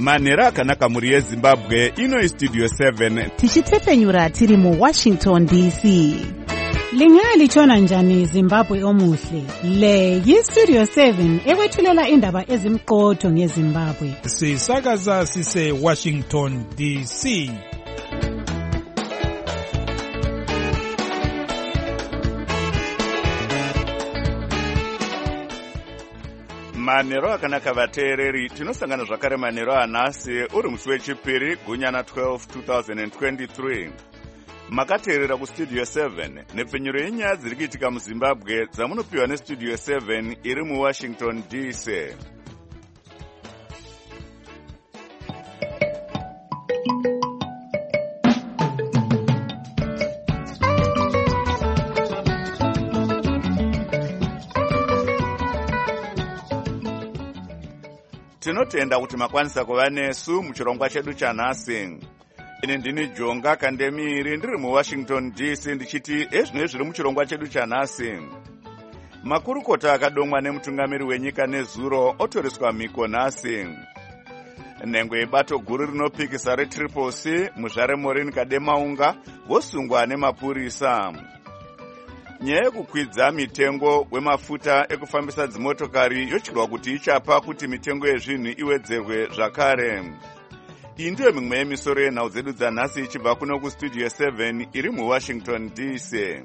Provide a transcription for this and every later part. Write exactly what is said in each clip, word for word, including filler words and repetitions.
manhero akanaka muri yezimbabwe. Ino istudio seven tichitepfenyura tiri muwashington D C. Lingalitshona njani Zimbabwe omuhle? Le yistudio seven ekwethulela indaba ezimqotho ngeZimbabwe. Sisakaza sise Washington D C. manhero akanaka vateereri, tinosangana zvakare manhero anhasi uri musi wechipiri gunyana twelve twenty twenty-three. Makateerera kustudio seven nepfenyuro yenyaya dziri kuitika muZimbabwe dzamunopiwa nestudio seven iri muWashington D C. Tinotenda kuti makwanisa kuva nesu muchirongwa chedu chanhasi. Ine ndini Jonga Kandemiri ndiri muWashington D C ndichiti ezvino zviri muchirongwa chedu chanhasi. Makurukota akadomwa nemutungamiri wenyika nezuro otoreswa mhiko nhasi. Nhengwe yebato guru rinopikisa reTriple C muzvare Maureen Kademaunga vosungwa nemapurisa. Nyaya yekukwidza mitengo wemafuta ekufambisa dzimotokari yochirwa kuti ichapa kuti mitengo yezvinhu iwedzerwe zvakare. Iyi ndiyo mimwe yemisoro yenhau dzedu dzanhasi ichibva kuno kustudio seven iri muWashington D C.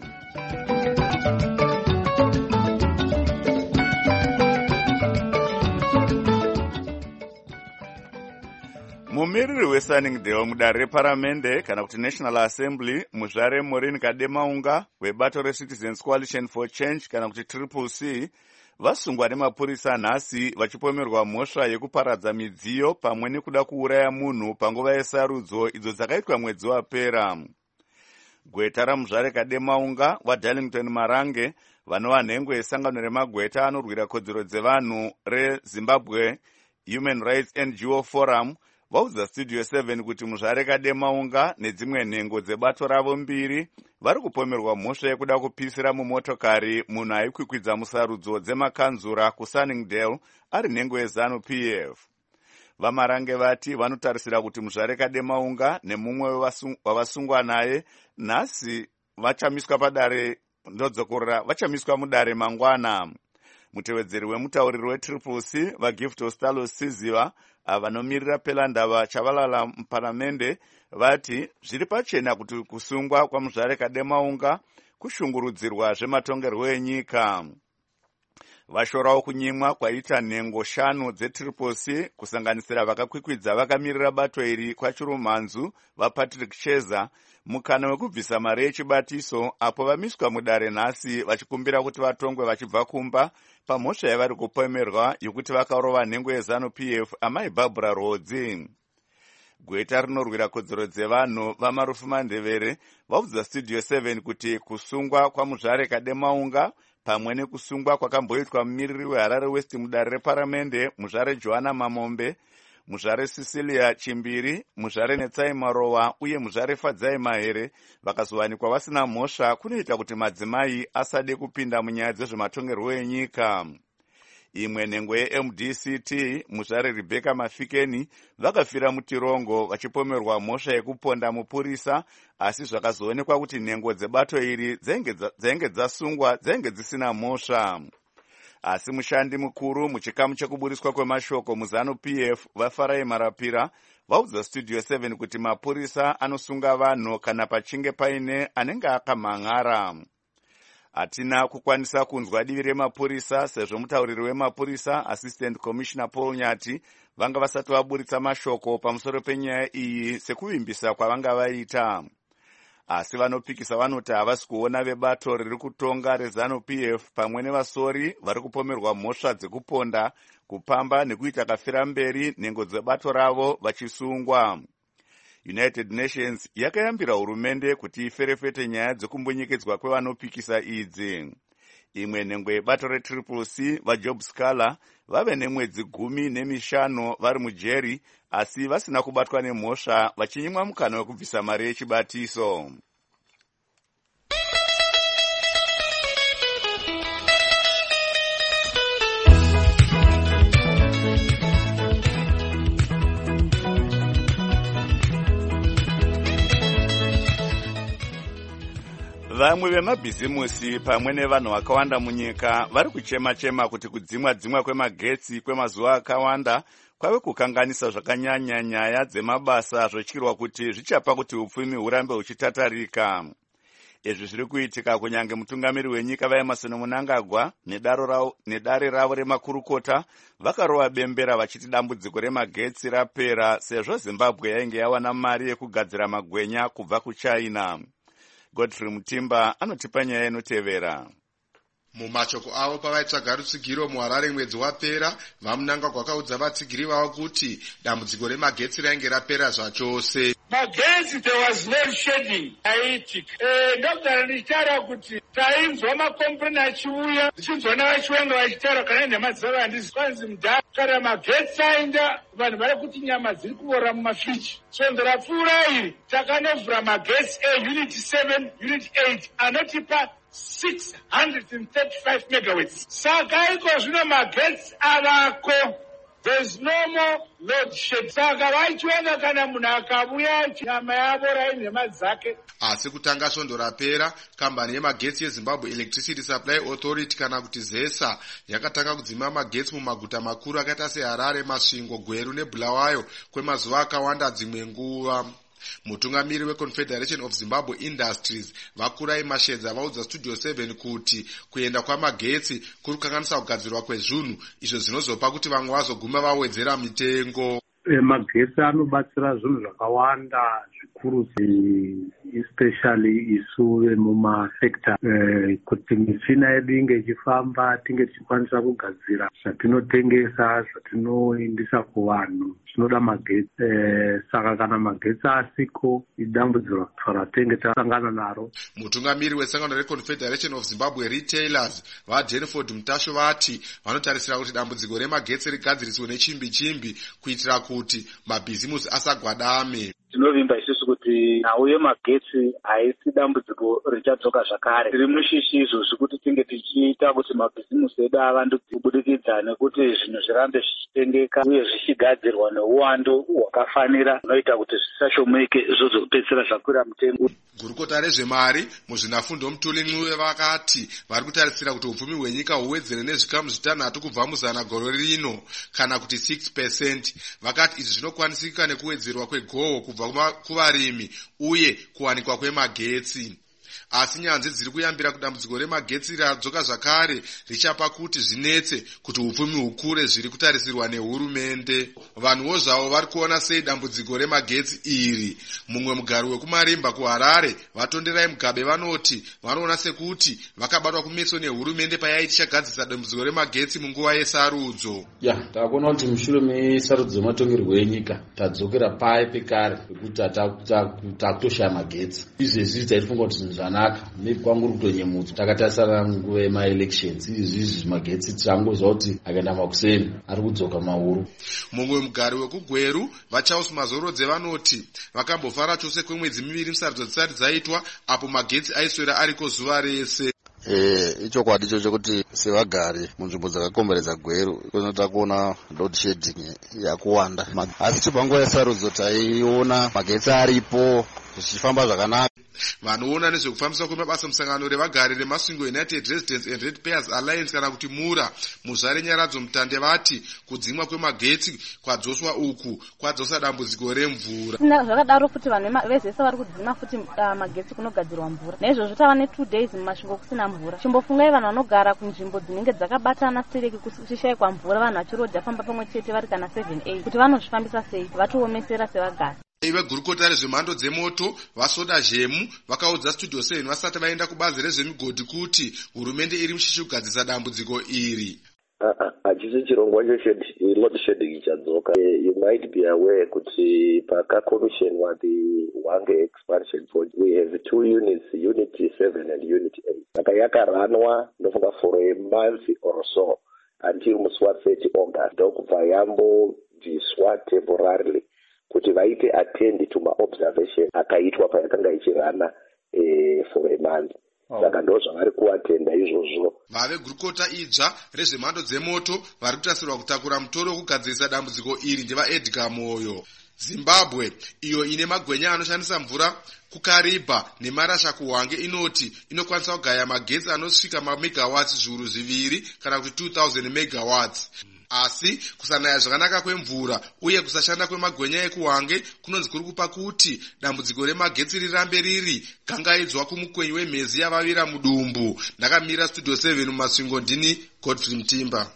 Mumiriri weSunningdale mudare reparamende kana kuti National Assembly muzvare Maureen Kademaunga webato reCitizens Coalition for Change kana kuti Triple C vasungwa nemapurisa nhasi vachipomerwa mhosva yekuparadza midziyo pamwe nekuda kuuraya munhu panguva yesarudzo idzo dzakaitwa mwedzi wapera. Gweta ramuzvare Kademaunga waDarlington Marange vanova nhengwe yesangano remagweta anorwira kodzero dzevanhu reZimbabwe Human Rights N G O Forum vaudza studio seven kuti muzvare Kademaunga nedzimwe nhengo dzebato ravo mbiri vari kupomerwa mhosva yekuda kupisira mumotokari munhu aikwikwidza musarudzo dzemakanzura kuSunningdale ari nhengo yeZanu P F. Vamarange vati vanotarisira kuti muzvare Kademaunga nemumwe wavasungwa naye nhasi vachamiswa padare ndodzokorora vachamiswa mudare mangwana. Mutevedzeri wemutauriri weTriple C vaGift Ostalo Siziva avanomiririra pelandava chavalala muparamende vati zviri pachena kuti kusungwa kwamuzvare Kademaunga kushungurudzirwa zvematongerwo enyika. Vashorawo kunyimwa kwaita nhengo shanu dzeTriple C kusanganisira vakakwikwidza vakamirira bato iri kwachirumhanzu vaPatrick Cheza mukana wekubvisa mari yechibatiso apo vamiswa mudare nhasi vachikumbira kuti vatongwe vachibva kumba pamhosva yavari kupomerwa yokuti vakarova nhengo yeZanu P F amai Barbara Rodzi. Gweta rinorwira kodzero dzevanhu vamarufu mandevere vaudza studio seven kuti kusungwa kwamuzvare Kademaunga pamwe nekusungwa kwakamboitwa mumiriri weHarare West mudare reparamende muzvare Joanna Mamombe, muzvare Cecilia Chimbiri, muzvare Netsai Marowa uye muzvare Fadzai Mahere vakazowanikwa vasina mhosva kunoita kuti madzimai asade kupinda munyaya dzezvematongerwo enyika. Imwe nhengo yeM D C T muzvare Rebecca Mafikeni vakafira mutirongo vachipomerwa mhosva yekuponda mupurisa, asi zvakazoonekwa kuti nhengo dzebato iri dzainge dzasungwa dzainge dzisina mhosva. Asi mushandi mukuru muchikamu chekuburiswa kwemashoko muZanu P F vaFarai Marapira vaudza studio seven kuti mapurisa anosunga vanhu kana pachinge paine anenge akamhan'ara. Hatina kukwanisa kunzwa divi remapurisa sezvo mutauriri wemapurisa Assistant Commissioner Paul Nyati vanga vasati vaburitsa mashoko pamusoro penyaya iyi sekuvimbisa kwavanga vaita. Asi vanopikisa vanoti havasi kuona vebato riri kutonga reZanu P F pamwe nevasori vari kupomerwa mhosva dzekuponda, kupamba nekuita kafira mberi nhengo dzebato ravo vachisungwa. United Nations yakayambira hurumende kuti iferefete nyaya dzekumbunyikidzwa kwevanopikisa idzi. Imwe nhengo yebato reTriple C vaJob Scala vave nemwedzi gumi nemishanu vari mujeri asi vasina kubatwa nemhosva vachinyimwa mukana wekubvisa mari yechibatiso. Vamwe vemabhizimusi pamwe nevanhu vakawanda munyika vari kuchema-chema kuti kudzimwa-dzimwa kwemagetsi kwemazuva akawanda kwave kukanganisa zvakanyanya nyaya dzemabasa zvotyirwa kuti zvichapa kuti upfumi hurambe huchitatarika. Izvi zviri kuitika kunyange mutungamiri wenyika vaEmmerson Mnangagwa nedare ravo remakurukota vakarova bembera vachiti dambudziko remagetsi rapera sezvo Zimbabwe yainge yawana mari yekugadzira magwenya kubva kuChina. Godfrey Mutimba anotipa nyaya inotevera. Mumashoko avo pavaitsvaga rutsigiro muHarare mwedzi wapera, vaMnangagwa vakaudza vatsigiri vavo kuti dambudziko remagetsi rainge rapera zvachose. Magetsi there was no shedding aitic. Eh ndogara ndichitaura kuti tainzwa makompleni achiuya, ndichinzwa navachiwenga vachitaura kana ine mazuva handisi kwanzi mudhara kana magetsi aenda vanhu vari kuti nyama dziri kuora mumafriji. So ndirapfuura iri takanovhura magetsi eunit seven, unit eight anotipa six hundred thirty-five megawatts. Saka iko zvino magetsi avako. There's no more load shed. Saka vachiwenga kana munhu akabuya nyama yavo raine madzake. Asi kutanga svondo rapera, kambani yemagetsi yeZimbabwe Electricity Supply Authority kana kuti ZESA yakatanga kudzima magetsi mumaguta makuru akaita seHarare, Masvingo, Gweru neBulawayo kwemazuva akawanda dzimwe nguva. Mutungamiri weConfederation of Zimbabwe Industries Vakurai Mashedza vaudza Studio seven kuti kuenda kwamagetsi kuri kukanganisa kugadzirwa kwezvinhu izvo zvinozopa kuti vamwe vazoguma vawedzera mitengo. Magetsi anobatsira zvinhu zvakawanda zvikuru, especially isu vemumafekta kuti michina yedu inge ichifamba tinge tichikwanisa kugadzira zvatinotengesa, zvatinoindisa kuvanhu zvinoda magetsi. Saka kana magetsi asiko idambudziro ratenge tasangana naro. Mutungamiri wesangano reConfederation of Zimbabwe Retailers vaJenford Mutasho vati vanotarisira kuti dambudziko remagetsi rigadziriswe nechimbi chimbi kuitira kuti mabhizimusi asagwadame. Tinovimba isusu kuti nhau yemagetsi haisi dambudziko richadzoka zvakare. Tiri mushishi izvozvi kuti tinge tichiita kuti mabhizimusi edu avandudzwe kubudikidza nekuti zvinhu zvirambe zvichitengeka uye zvichigadzirwa neuwandu hwakafanira unoita kuti zvisashomeke zvozopedzisira zvakwira mutengo. Gurukota rezvemari muzvinafundo Mutuli vakati vari kutarisira kuti upfumi hwenyika huwedzere nezvikamu zvitanhatu kubva muzana gore rino kana kuti six percent. Vakati izvi zvinokwanisika nekuwedzerwa kwegohwo kubva kuvarimi uye kuwanikwa kwemagetsi. Asi nyanzvi dziri kuyambira kudambudziko remagetsi radzoka zvakare richapa kuti zvinetse kuti upfumi hukure zviri kutarisirwa nehurumende. Vanhuwo zvavo vari kuona sei dambudziko remagetsi iri. Mumwe mugari wekumarimba kuHarare Vatonderai Mugabe vanoti vanoona sekuti vakabatwa kumeso nehurumende payai tichagadzisa dambudziko remagetsi munguva yesarudzo. Ya, takuona kuti mushure mesarudzo yematongerwo enyika tadzokera paye pekare pekuti takutoshaya magetsi. Izvezvi taifunga kuti zvinhu zvanaka maybe kwangu kutonyemudzwa takatarisana nguva yemaelections. Izvi magetsi tichangozva kuti akaenda makuseni ari kudzoka mahuru. Mumwe mugari wekugweru vaCharles Mazorodze vanoti vakambofara chose kwemwedzi miviri musarudzo dzisati dzaitwa apo magetsi aiswera ariko zuva rese. Eh, ichokwadi icho chokuti sevagari munzvimbo dzakakomberedza Gweru kunoita kuona load shedding yakuwanda. Asi chibva nguva yesarudzo taiona magetsi aripo zvichifamba zvakanaka. Vanoona nezvekufambiswa kwemabasa musangano revagari reMasvingo United Residents and Ratepayers Alliance kana kuti MURA muzvare Nyaradzo Mutande vati kudzimwa kwemagetsi kwadzoswa uku kwadzosa dambudziko remvura. Zvakadaro futi vanhu vezesa vari kudzima futi magetsi kunogadzirwa mvura. Naizvozvo tava ne two days mumasvingo kusina mvura. Chimbofungai vanhu vanogara kunzvimbo dzinenge dzakabatana sitereki kushayikwa mvura, vanhu vachirodha famba pamwe chete vari kana seven eight kuti vanozvifambisa sei vatoomesera sevagari. Vegurukota rezvemhando dzemoto vaSoda Zhemu vakaudza Studio seven vasati vaenda kubazi rezvemigodhi kuti hurumende iri mushishi kugadzisa dambudziko iri. Hachisi chirongwa cheload shedding chadzoka. You might be aware kuti pakakomishenwa the Hwange expansion project we have two units, unit seven and unit eight. Saka yakaranwa ndofunga for a month or so until musi wa thirty August ndokubva yambobviswa temporarily kuti vaite attend to ma-observation akaitwa payakanga ichirana eh, for a month. Saka ndo zvavari kuatenda izvozvo. Vavegurukota idzva rezvemhando dzemoto vari kutasirwa kutakura mutoro wekugadzirisa dambudziko iri ndeva Edgar Moyo. Zimbabwe, iyo ine magwenya anoshandisa mvura kukaribha nemarasha kuhwange, inoti inokwanisa kugaya magetsi anosvika mamegawatts zviuru zviviri kana kuti two thousand megawatts. Asi kusanaya zvakanaka kwemvura uye kusashanda kwemagwenya ekuhwange kunonzi kuri kupa kuti dambudziko remagetsi rirambe riri gangaidzwa kumukwenyi wemhezi yavavira mudumbu. Ndakamira studio seven mumasvingo, ndini Godfrey Mtimba.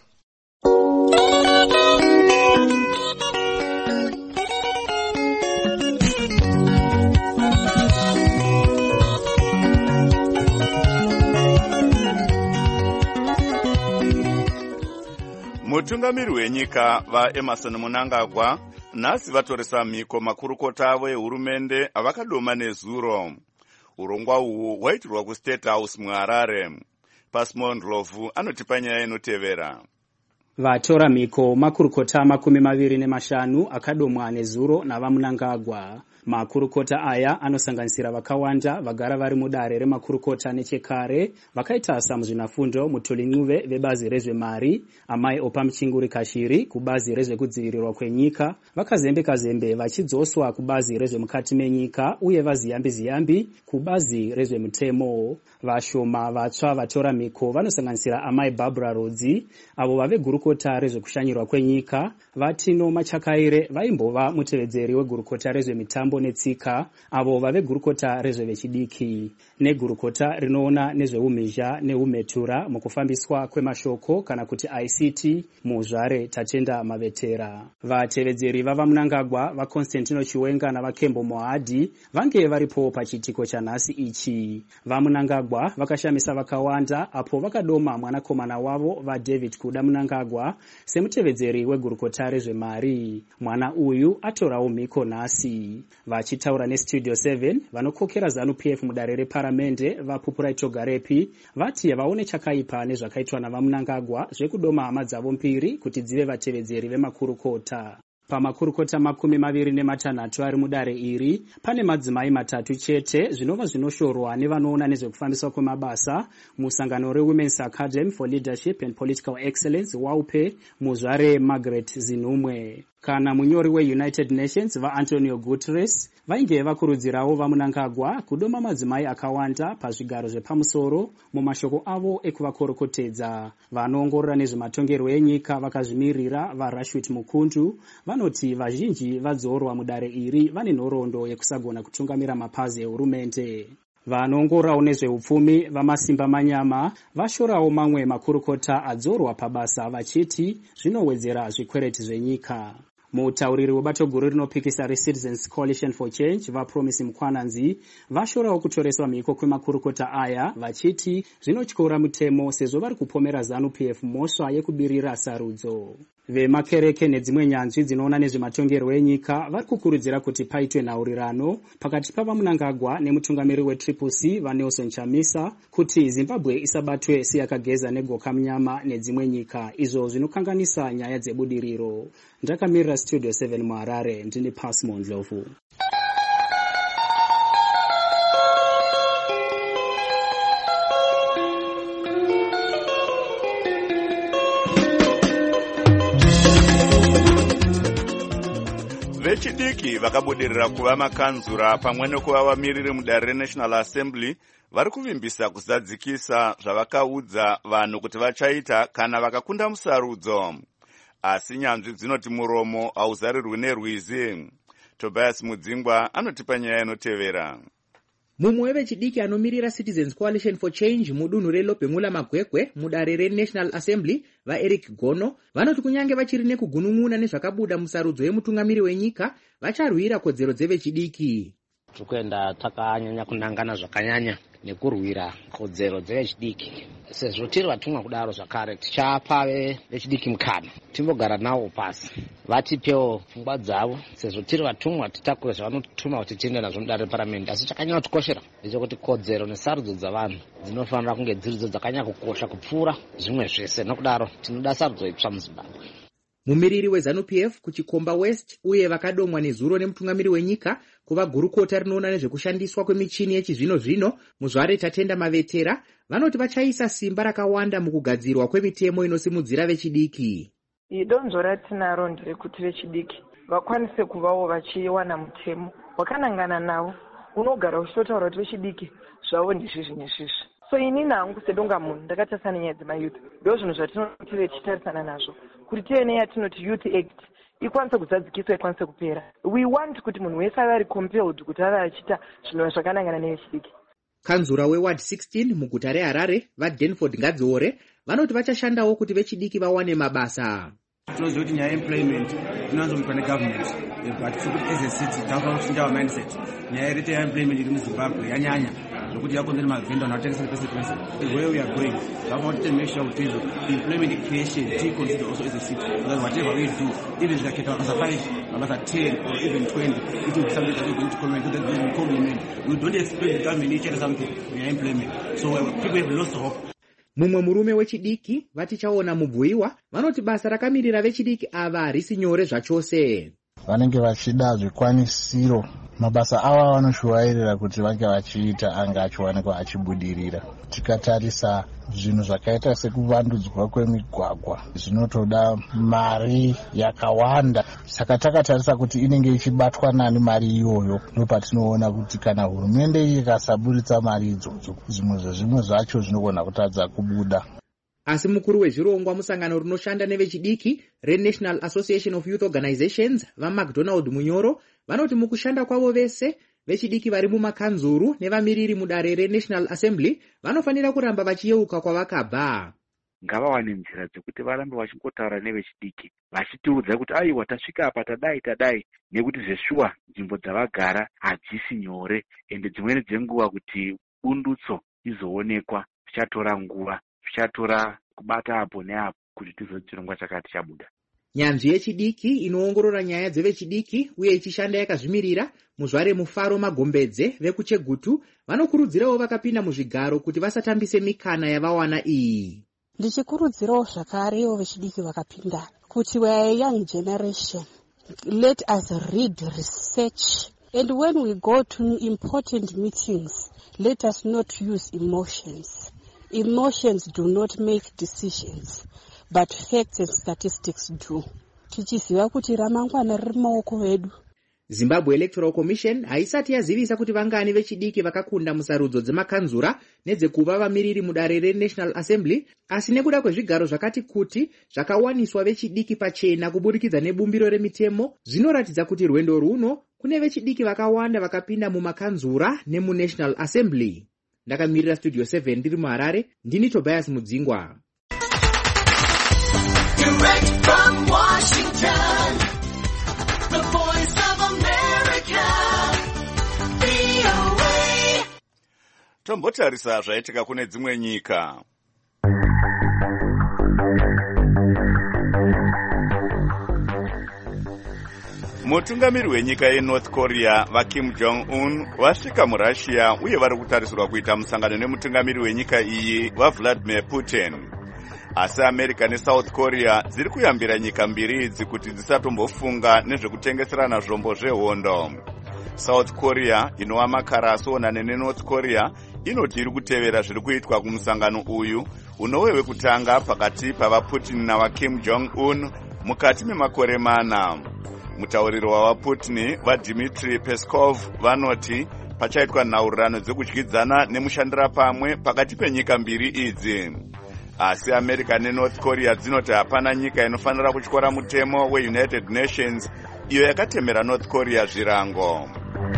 Mutungamiri wenyika vaEmerson Mnangagwa nhasi vatoresa mhiko makurukota avo ehurumende avakadoma nezuro. Urongwa uhu hwaitirwa kuState House muHarare. Pasmond Lovu anotipa nyaya inotevera. Vatora mhiko makurukota makumi maviri nemashanu akadomwa nezuro navaMnangagwa. Makurukota aya anosanganisira vakawanda vagara vari mudare remakurukota nechekare, vakaita samuzvinafundo Mutuli Ncube vebazi rezvemari, Amai Opamuchinguri Kashiri kubazi rezvekudzivirirwa kwenyika, vakazembe kazembe vachidzoswa kubazi rezvemukati menyika uye vaziyambi ziyambi kubazi rezvemutemo. Vashoma vatsva vatora mhiko vanosanganisira Amai Barbara Rodzi, avo vave gurukota rezvekushanyirwa kwenyika, Vatino Machakaire vaimbova mutevedzeri wegurukota rezvemitambo netsika, avo vave gurukota rezvevechidiki, negurukota rinoona nezveumhizha neumetura mukufambiswa kwemashoko kana kuti I C T muZvare Tatenda Mavetera. Vatevedzeri vavaMnangagwa vaConstantino Chiwenga navaKembo Mohadhi vange varipo pachitiko chanhasi ichi. VaMnangagwa vakashamisa vakawanda apo vakadoma mwanakomana wavo vaDavid Kuda Mnangagwa semutevedzeri wegurukota rezvemari. Mwana uyu atorawo mhiko nhasi. Vachitaura neStudio seven, vanokokera ZANU-P F mudare reparamende vaPupurai Togarepi vati vaone chakaipa nezvakaitwa navaMnangagwa zvekudoma hama dzavo mbiri kuti dzive vatevedzeri vemakurukota. Pamakurukota makumi maviri nematanhatu ari mudare iri, pane madzimai matatu chete zvinova zvinoshorwa nevanoona nezvekufambiswa kwemabasa musangano reWomen's Academy for Leadership and Political Excellence WAUPE muZvare Margaret Zinumwe. Kana munyori weUnited Nations vaAntonio Guterres vainge vakurudzirawo vaMnangagwa kudoma madzimai akawanda pazvigaro zvepamusoro mumashoko avo ekuvakorokotedza. Vanoongorora nezvematongerwo enyika vakazvimirira vaRashwit Mukundu vanoti vazhinji vadzorwa mudare iri vane nhoroondo yekusagona kutungamira mapazi ehurumende. Vanoongorawo nezveupfumi vamasimba manyama vashorawo mamwe makurukota adzorwa pabasa vachiti zvinowedzera zvikwereti zvenyika. Mutauriri webato guru rinopikisa reCitizens Coalition for Change vaPromise Mukwananzi vashorawo kutoreswa mhiko kwemakurukota aya vachiti zvinotyora mutemo sezvo vari kupomera ZANU-P F mhosva yekubirira sarudzo. Vemakereke nedzimwe nyanzvi dzinoona nezvematongerwo enyika vari kukurudzira kuti paitwe nhaurirano pakati pavaMnangagwa nemutungamiri weTriple C vaNelson Chamisa kuti Zimbabwe isabatwe seyakageza negoka munyama nedzimwe nyika, izvo zvinokanganisa nyaya dzebudiriro. Ndakamirira Studio seven muHarare, ndini Pasmond Lovu. Vechidiki vakabudirira kuva makanzura pamwe nekuva vamiriri mudare reNational Assembly vari kuvimbisa kuzadzikisa zvavakaudza vanhu kuti vachaita kana vakakunda musarudzo. Asi nyanzvi dzinoti muromo hauzarirwi nerwizi. Tobias Mudzingwa anotipa nyaya inotevera. Mumwe wevechidiki anomirira Citizens Coalition for Change mudunhu reLobhemula Magwekwe mudare reNational Assembly vaEric Gono vanoti kunyange vachiri nekugunun'una nezvakabuda musarudzo yemutungamiri wenyika vacharwira kodzero dzevechidiki. Tikuenda takanyanya kunangana zvakanyanya nekurwira kodzero dzevechidiki. Sezvo tiri vatumwa kudaro zvakare tichapa vechidiki mukana timbogara nawo pasi vatipewo pfungwa dzavo. Sezvo tiri vatumwa titakure zvavanotuma kuti tiende nazvo mudare reparamende, asi chakanyanya kutikoshera ndechekuti kodzero nesarudzo dzavanhu dzinofanira kunge dziridzo dzakanyanya kukosha kupfuura zvimwe zvese. Nokudaro tinoda sarudzo itsva muZimbabwe. Mumiriri weZANU-P F kuchikomba West uye vakadomwa nezuro nemutungamiri wenyika kuva gurukota rinoona nezvekushandiswa kwemichini yechizvino zvino muZvare Tatenda Mavetera vanoti vachaisa simba rakawanda mukugadzirwa kwemitemo inosimudzira vechidiki. Idonzvo ratinaro nderekuti vechidiki vakwanise kuvawo vachiwana mutemo wakanangana navo unogara uchitotaura kuti vechidiki zvavo ndizvizvi nezvizvi. So inini hangu sedonga munhu ndakatarisa nenyaya dzemayouth ndo zvinhu zvatinoti vechitarisana nazvo kuti tive neyatinoti youth act ikwanise kuzadzikiswa ikwanise kupera. We want kuti munhu wese ave ari compelled kuti ave achiita zvinhu zvakanangana nevechidiki. Kanzura weward sixteen muguta reHarare vaDenford Ngadziore vanoti vachashandawo kuti vechidiki vawane mabasa. Tinoziva kuti nyaya employment inonzomutwa negovernment but sekuti as a city takuda kuchinja our mindset. Nyaya yerete yeemployment iri muZimbabwe yanyanya zvokuti yakonzera mavhenda anotengesera pese pese. Where we are going government to make sure kuti employment creation ticonsider also as a city because whatever we do even zvikaketa mabasa five mabasa ten or even twenty it will be something that we going to comment to the complement. We don't expect the government to change something in employment, so uh, people have lost hope. Mumwe murume wechidiki vatichaona mubhuyiwa vanoti basa rakamirira vechidiki ava harisi nyore zvachose. Vanenge vachida zvikwanisiro mabasa ava vanoshuvairira kuti vange vachiita anga achiwanikwa achibudirira. Tikatarisa zvinhu zvakaita sekuvandudzwa kwemigwagwa zvinotoda mari yakawanda, saka takatarisa kuti inenge ichibatwa nani mari iyoyo. Ndopatinoona kuti kana hurumende ikasaburitsa mari idzodzo zvimwe zvezvimwe zvacho zvinogona kutadza kubuda. Asi mukuru wezvirongwa musangano rinoshanda nevechidiki reNational Association of Youth Organizations vaMcDonald Munyoro vanoti mukushanda kwavo vese vechidiki vari mumakanzuru nevamiriri mudare reNational Assembly vanofanira kuramba vachiyeuka kwavakabva. Ngavawane nzira dzekuti varambe vachingotaura nevechidiki vachitiudza kuti aiwa tasvika apa tadai tadai, nekuti zveshuwa nzvimbo dzavagara hadzisi nyore ende dzimweni dzenguva kuti bundutso izoonekwa zvichatora nguva, zvichatora kubata apo neapo kuti tizoti chirongwa chakati chabuda. Nyanzvi yechidiki inoongorora nyaya dzevechidiki uye ichishanda yakazvimirira muzvare Mufaro Magombedze vekuChegutu vanokurudzirawo vakapinda muzvigaro kuti vasatambise mikana yavawana iyi. Ndichikurudzirawo zvakarewo vechidiki vakapinda kuti we are a young generation, let us read, research, and when we go to important meetings let us not use emotions. Emotions do not make decisions, but facts and statistics do. Tichiziva kuti ramangwana riri maoko edu. Zimbabwe Electoral Commission haisati yazivisa kuti vangani vechidiki vakakunda musarudzo dzemakanzura nedzekuva vamiriri mudare reNational Assembly, asi nekuda kwezvigaro zvakati kuti zvakawaniswa vechidiki pachena kuburikidza nebumbiro remitemo zvinoratidza kuti rwendo runo kune vechidiki vakawanda vakapinda mumakanzura nemuNational Assembly. Ndakamirira Studio seven ndiri muHarare, ndini Tobias Mudzingwa. Direct from Washington, the voice of America, V O A. Tombotarisa zvaitika kune dzimwe nyika. Mutungamiri wenyika yeNorth Korea vaKim Jong-un vasvika muRussia uye vari kutarisirwa kuita musangano nemutungamiri wenyika iyi vaVladimir Putin. Asi America neSouth Korea dziri kuyambira nyika mbiri idzi kuti dzisatombofunga nezvekutengeserana zvombo zvehondo. South Korea inova makara asonane neNorth Korea inoti iri kutevera zviri kuitwa kumusangano uyu unove wekutanga pakati pavaPutin navaKim Jong-un mukati memakore mana. Mutauriri wavaPutin vaDmitry Peskov vanoti pachaitwa nhaurirano dzekudyidzana nemushandira pamwe pakati penyika mbiri idzi. Asi America neNorth Korea dzinoti hapana nyika inofanira kutyora mutemo weUnited Nations iyo yakatemera North Korea zvirango.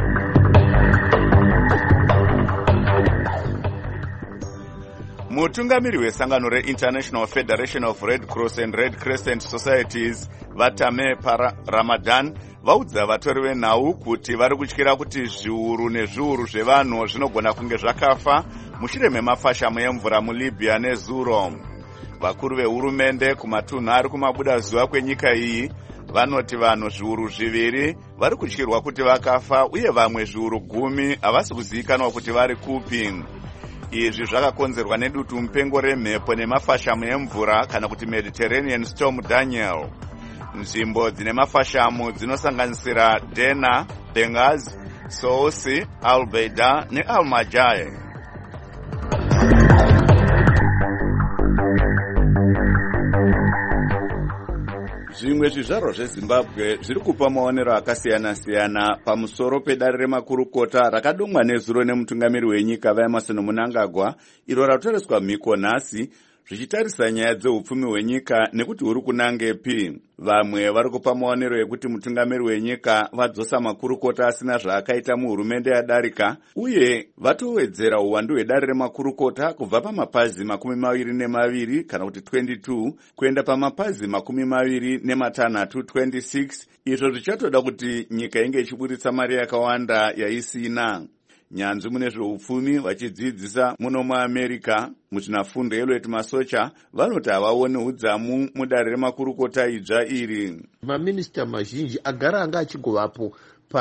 Mutungamiri wesangano reInternational Federation of Red Cross and Red Crescent Societies Vatame Ramadan vaudza vatori venhau kuti vari kutyira kuti zviuru nezviuru zvevanhu zvinogona kunge zvakafa mushure memafashamu emvura muLibya neZuro. Vakuru vehurumende kumatunhu ari kumabuda zuva kwenyika iyi vanoti vanhu zviuru zviviri vari kutyirwa kuti vakafa uye vamwe zviuru gumi havasi kuzivikanwa kuti vari kupi. Izvi zvakakonzerwa nedutu mupengo remhepo nemafashamu emvura kana kuti Mediterranean Storm Daniel. Nzvimbo dzine mafashamu dzinosanganisira Dena, Benghazi, Sousse, Al-Beida neAl-Majai. Zvimwe zvizvarwa zveZimbabwe zviri kupa maonero akasiyana-siyana pamusoro pedare remakurukota rakadomwa nezuro nemutungamiri wenyika vaEmerson Mnangagwa, iro ratoreswa mhiko nhasi, zvichitarisa nyaya dzeupfumi hwenyika nekuti huri kunangepi. Vamwe vari kupa maonero ekuti mutungamiri wenyika vadzosa makurukota asina zvaakaita muhurumende yadarika, uye vatowedzera uwandu hwedare remakurukota kubva pamapazi makumi maviri nemaviri kana kuti twenty-two kuenda pamapazi makumi maviri nematanhatu twenty-six, izvo zvichatoda kuti nyika inge ichiburitsa mari yakawanda yaisina. Nyanzvi mune zveupfumi vachidzidzisa muno muAmerica muzvinafundo Elliot Masocha vanoti havaoni udzamu mudare remakurukota idzva iri. Maminista mazhinji agara anga achigovapo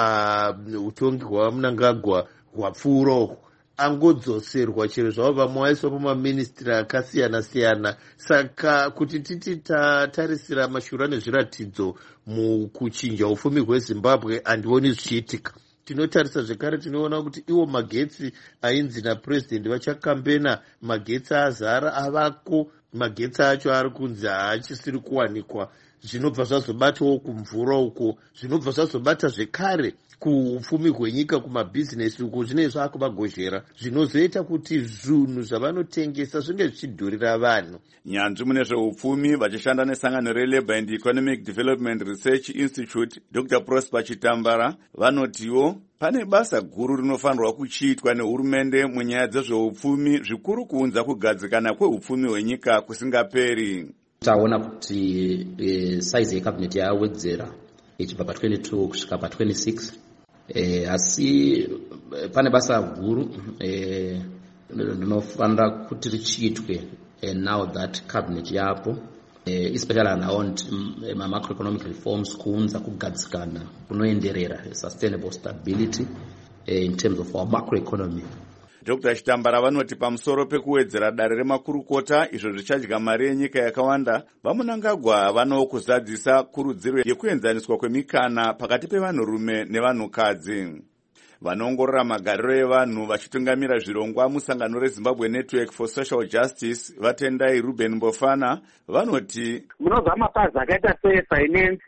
pautongi hwaMnangagwa hwapfuuro angodzoserwa chero zvavo vamwe vaiswa pamaministri akasiyana-siyana. Saka kuti titi tatarisira mashura nezviratidzo mukuchinja upfumi hweZimbabwe handioni zvichiitika. Tinotarisa zvekare tinoona kuti iwo magetsi ainzi napurezidendi vachakambena, magetsi azara avako, magetsi acho ari kunzi haachisiri kuwanikwa, zvinobva zvazobatawo kumvura uko, zvinobva zvazobata zvekare kuupfumi hwenyika kumabhizinesi uko, zvinenge zvakuvagozhera, zvinozoita kuti zvinhu zvavanotengesa zvinge zvichidhurira vanhu. Nyanzvi mune zveupfumi vachishanda nesangano reLabour and Economic Development Research Institute, Doctor Prosper Chitambara, vanotiwo pane basa guru rinofanirwa kuchiitwa nehurumende munyaya dzezveupfumi, zvikuru kuunza kugadzikana kweupfumi hwenyika kusingaperi. Taona kuti e, size yekabineti yawedzera ichibva pa twenty-two kusvika pa twenty-six, e, asi pane basa guru e, rinofanira kuti richiitwe e, now that cabinet yapo, e, especially around e, macroeconomic reforms, kuunza kugadzikana kunoenderera, sustainable stability e, in terms of our macroeconomy. Doctor Chitambara vanoti pamusoro pekuwedzera dare remakurukota izvo zvichadya mari yenyika yakawanda, vaMnangagwa vanowo kuzadzisa kurudziro yekuenzaniswa kwemikana pakati pevanhurume nevanhukadzi. Vanoongorora magariro evanhu vachitungamira zvirongwa musangano reZimbabwe Network for Social Justice, vatendai Ruben Mbofana, vanoti munobva mapazi akaita sefinance,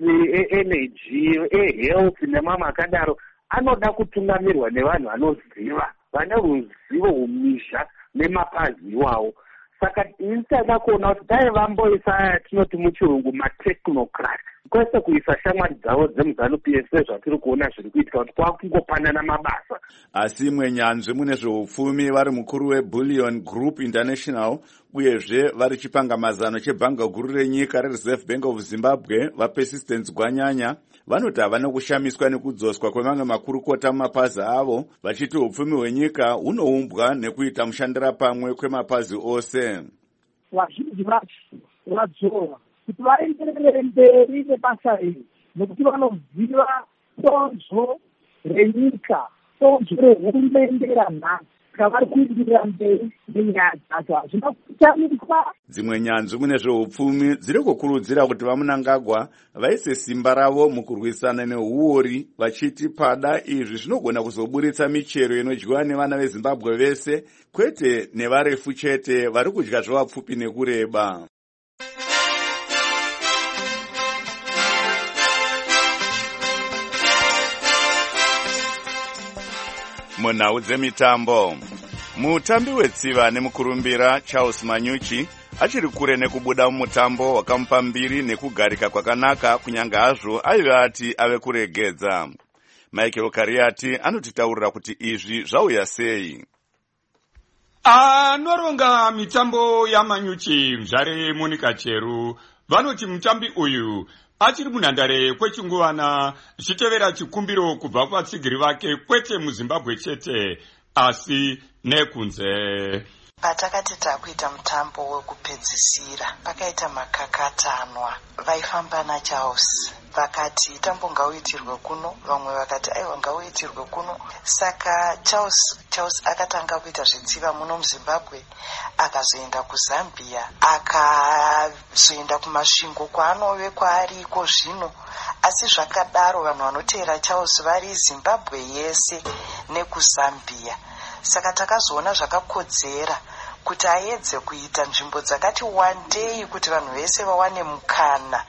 energy, health nemamwe akadaro anoda kutungamirwa nevanhu vanoziva, vane ruzivo humisha nemapazi iwawo. Saka initada kuona kuti dai vamboisa tinoti muchirungu matechnocrat, kwese kuisa shamwari dzavo dzemuZANU-P F zvatiri kuona zviri kuitika kuti kwakungopanana mabasa. Asi imwe nyanzvi mune zveupfumi vari mukuru weBullion Group International uyezve vari chipanga mazano chebhanga guru renyika reReserve Bank of Zimbabwe, vaPersistence Gwanyanya, vanoti havana kushamiswa nekudzoswa kwemamwe makurukota mumapazi avo, vachiti upfumi hwenyika hunoumbwa nekuita mushandira pamwe kwemapazi ose. Vazhinji vacho vadzorwa kuti vaenderere mberi nebasa iri nekuti vanoziva donzvo renyika, donzvo rehurumende ranhasi, kavari kuenderera mberi nenyaya dzacho hazvina kutanikwa. Dzimwe nyanzvi mune zveupfumi dziri kukurudzira kuti vaMnangagwa vaise simba ravo mukurwisana neuori, vachiti pada izvi zvinogona kuzoburitsa michero inodyiwa nevana veZimbabwe vese, kwete nevarefu chete vari kudya zvevapfupi nekureba. Munhau dzemitambo, mutambi wetsiva nemukurumbira Charles Manyuchi achiri kure nekubuda mumutambo wakamupa mbiri nekugarika kwakanaka kunyange hazvo aiva ati ave kuregedza. Michael Kariati anotitaurira kuti izvi zvauya sei. Anoronga mitambo yaManyuchi, Mzvare Monica Cheru, vanoti mutambi uyu achiri munhandare kwechinguvana, zvichitevera chikumbiro kubva kuvatsigiri vake kwete muZimbabwe chete asi nekunze. Patakati takuita mutambo wekupedzisira pakaita makakatanwa, vaifamba naCharles vakati tambo ngauitirwe kuno, vamwe vakati aiwa ngauitirwe kuno. Saka Charles, Charles akatanga kuita zvetsiva muno muZimbabwe, akazoenda kuZambia, akazoenda kumasvingo kwaanove kwaariko zvino. Asi zvakadaro vanhu vanoteera Charles vari Zimbabwe yese nekuZambia. Saka takazoona zvakakodzera kuti aedze kuita nzvimbo dzakati wandei kuti vanhu vese vawane mukana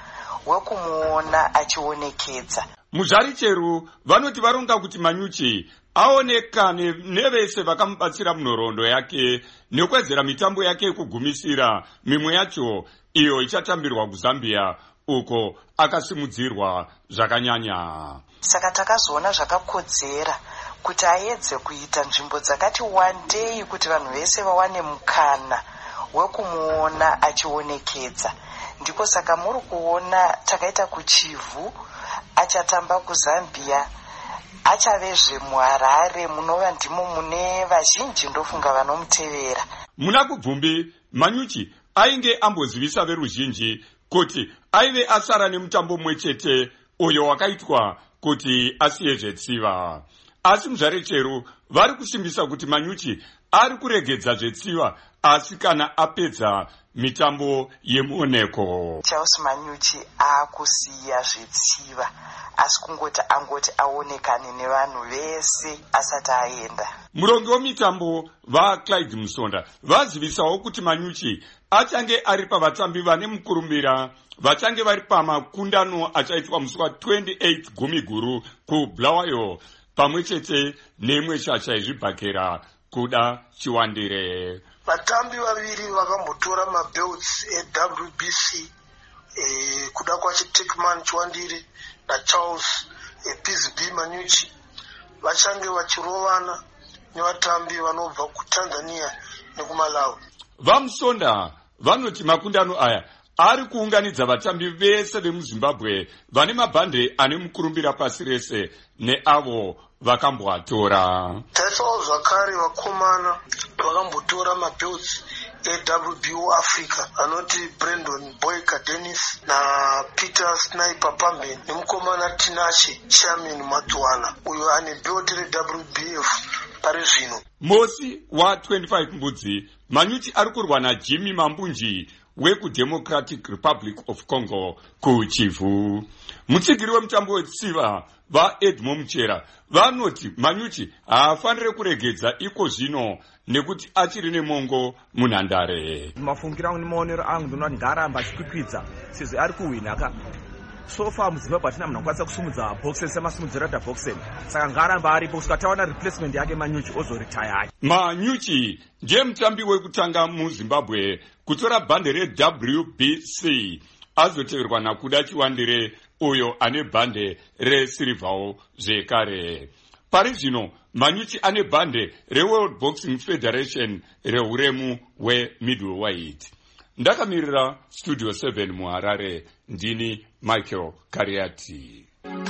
wekumuona achionekedza. muzharicheru vanoti varonga kuti Manyuchi aonekane nevese vakamubatsira munhoroondo yake nekwedzera mitambo yake yekugumisira, mimwe yacho iyo ichatambirwa kuZambia uko akasimudzirwa zvakanyanya. Saka takazoona zvakakodzera kuti aedze kuita nzvimbo dzakati wandei kuti vanhu vese vawane mukana wekumuona achionekedza. Ndipo saka muri kuona takaita kuchivhu achatamba kuZambia, achavezve muHarare munova ndimo mune vazhinji ndofunga vanomutevera. Muna kubvumbi Manyuchi ainge ambozivisa veruzhinji kuti aive asara nemutambo mumwe chete uyo wakaitwa kuti asiye zvetsiva. Asi muzvarecheru vari kusimbisa kuti Manyuchi ari kuregedza zvetsiva asi kana apedza mitambo yemuoneko. Charles Manyuchi akusiya zvetsiva asi kungoti angoti aonekane nevanhu vese asati aenda. Murongi wemitambo vaClyde Musonda vazivisawo kuti Manyuchi achange ari pavatambi vane mukurumbira vachange vari pamakundano achaitwa musi wa28 gumi guru kuBulawayo pamwe chete neimwe shasha yezvibhakera kuda chiwandire. Vatambi vaviri vakambotora mabelts eW B C e, kuda kwachi Tikman Chiwandire naCharles e, P Z B Manyuchi vachange vachirovana nevatambi vanobva kuTanzania nekuMalawi. VaMusonda vanoti makundano aya ari kuunganidza vatambi vese vemuZimbabwe vane mabhande ane mukurumbira pasi rese neavo vakamboatora. Taisawo zvakare vakomana vakambotora mabelts eW B O Africa anoti Brandon Boyka Dennis na Peter Sniper Pamben nemukomana Tinache Chairman Matwana uyo ane belt reW B F pari zvino. Mosi wa twenty-five mbudzi Manyuchi ari kurwa naJimmy Mambunji wekuDemocratic Republic of Congo kuchivhu. Mutsigiri wemutambo wetsiva vaEdmo Muchera vanoti Manyuchi haafanire kuregedza iko zvino nekuti achiri nemongo munhandare. Mafungiro angu nemaonero angu ndinoti ngaaramba achikwikwidza sezvo ari kuhwina ka so far muZimbabwe hatina munhu anokwanisa kusumudza boxen semasimudziro aita boxen, saka ngaaramba aripo kusvika taona replacement yake Manyuchi ozoritaya. Manyuchi ndiye mutambi wekutanga muZimbabwe kutora bhande reW B C azoteverwa nakuda Chiwandire uyo ane bhande resirivhawo zvekare. Pari zvino Manyuchi ane bhande reWorld Boxing Federation reuremu hwemiddleweight. Ndakamirira Studio seven muHarare, ndini Michael Kariati.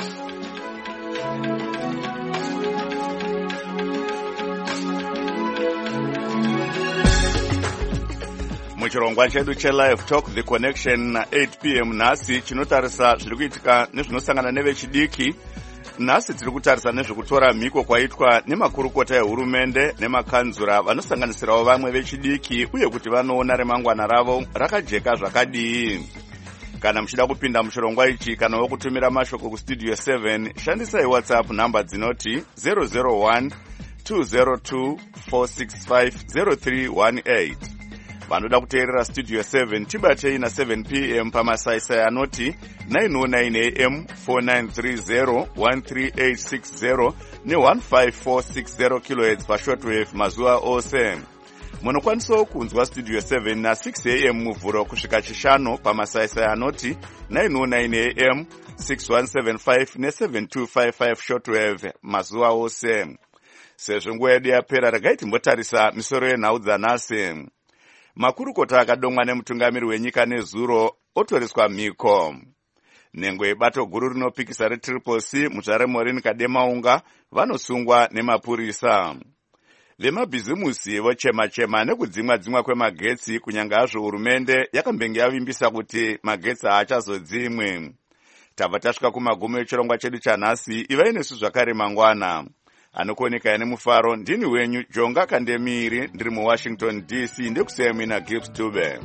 Muchirongwa chedu cheLive Talk The Connection eight p m nhasi chinotarisa zviri kuitika nezvinosangana nevechidiki. Nhasi tiri kutarisa nezvekutora mhiko kwaitwa nemakurukota ehurumende nemakanzura vanosanganisirawo vamwe vechidiki uye kuti vanoona remangwana ravo rakajeka zvakadii. Kana muchida kupinda muchirongwa ichi kana wokutumira mashoko kustudio seven shandisai WhatsApp namba dzinoti zero zero one two zero two four six five zero three one eight. Vanoda kuteerera Studio seven tibatei na seven p m pamasaisai anoti nine oh nine a m four nine three zero one three eight six zero ne one five four six zero kilohertz pashortwave mazuva ose. Munokwanisawo kunzwa Studio seven na six a m muvhuro kusvika chishanu pamasaisai anoti nine oh nine a m six one seven five ne seven two five five shortwave mazuva ose. Sezvo nguva yedu yapera regai timbotarisa misoro yenhau dzanhasi. Makurukota akadomwa nemutungamiri wenyika nezuro otoreswa mhiko. Nhengo yebato guru rinopikisa reTriple C muZvare Maureen Kademaunga vanosungwa nemapurisa. Vemabhizimusi vochema-chema nekudzimwa dzimwa kwemagetsi kunyanga hazvo hurumende yakambenge yavimbisa kuti magetsi haachazodzimwe. Tabva tasvika kumagumo echirongwa chedu chanhasi, ivai nesu zvakare mangwana. Anokuoneka nemufaro ndini wenyu Jonga Kandemiri ndiri muWashington D C ndikusiyai mina Gibbs Dube.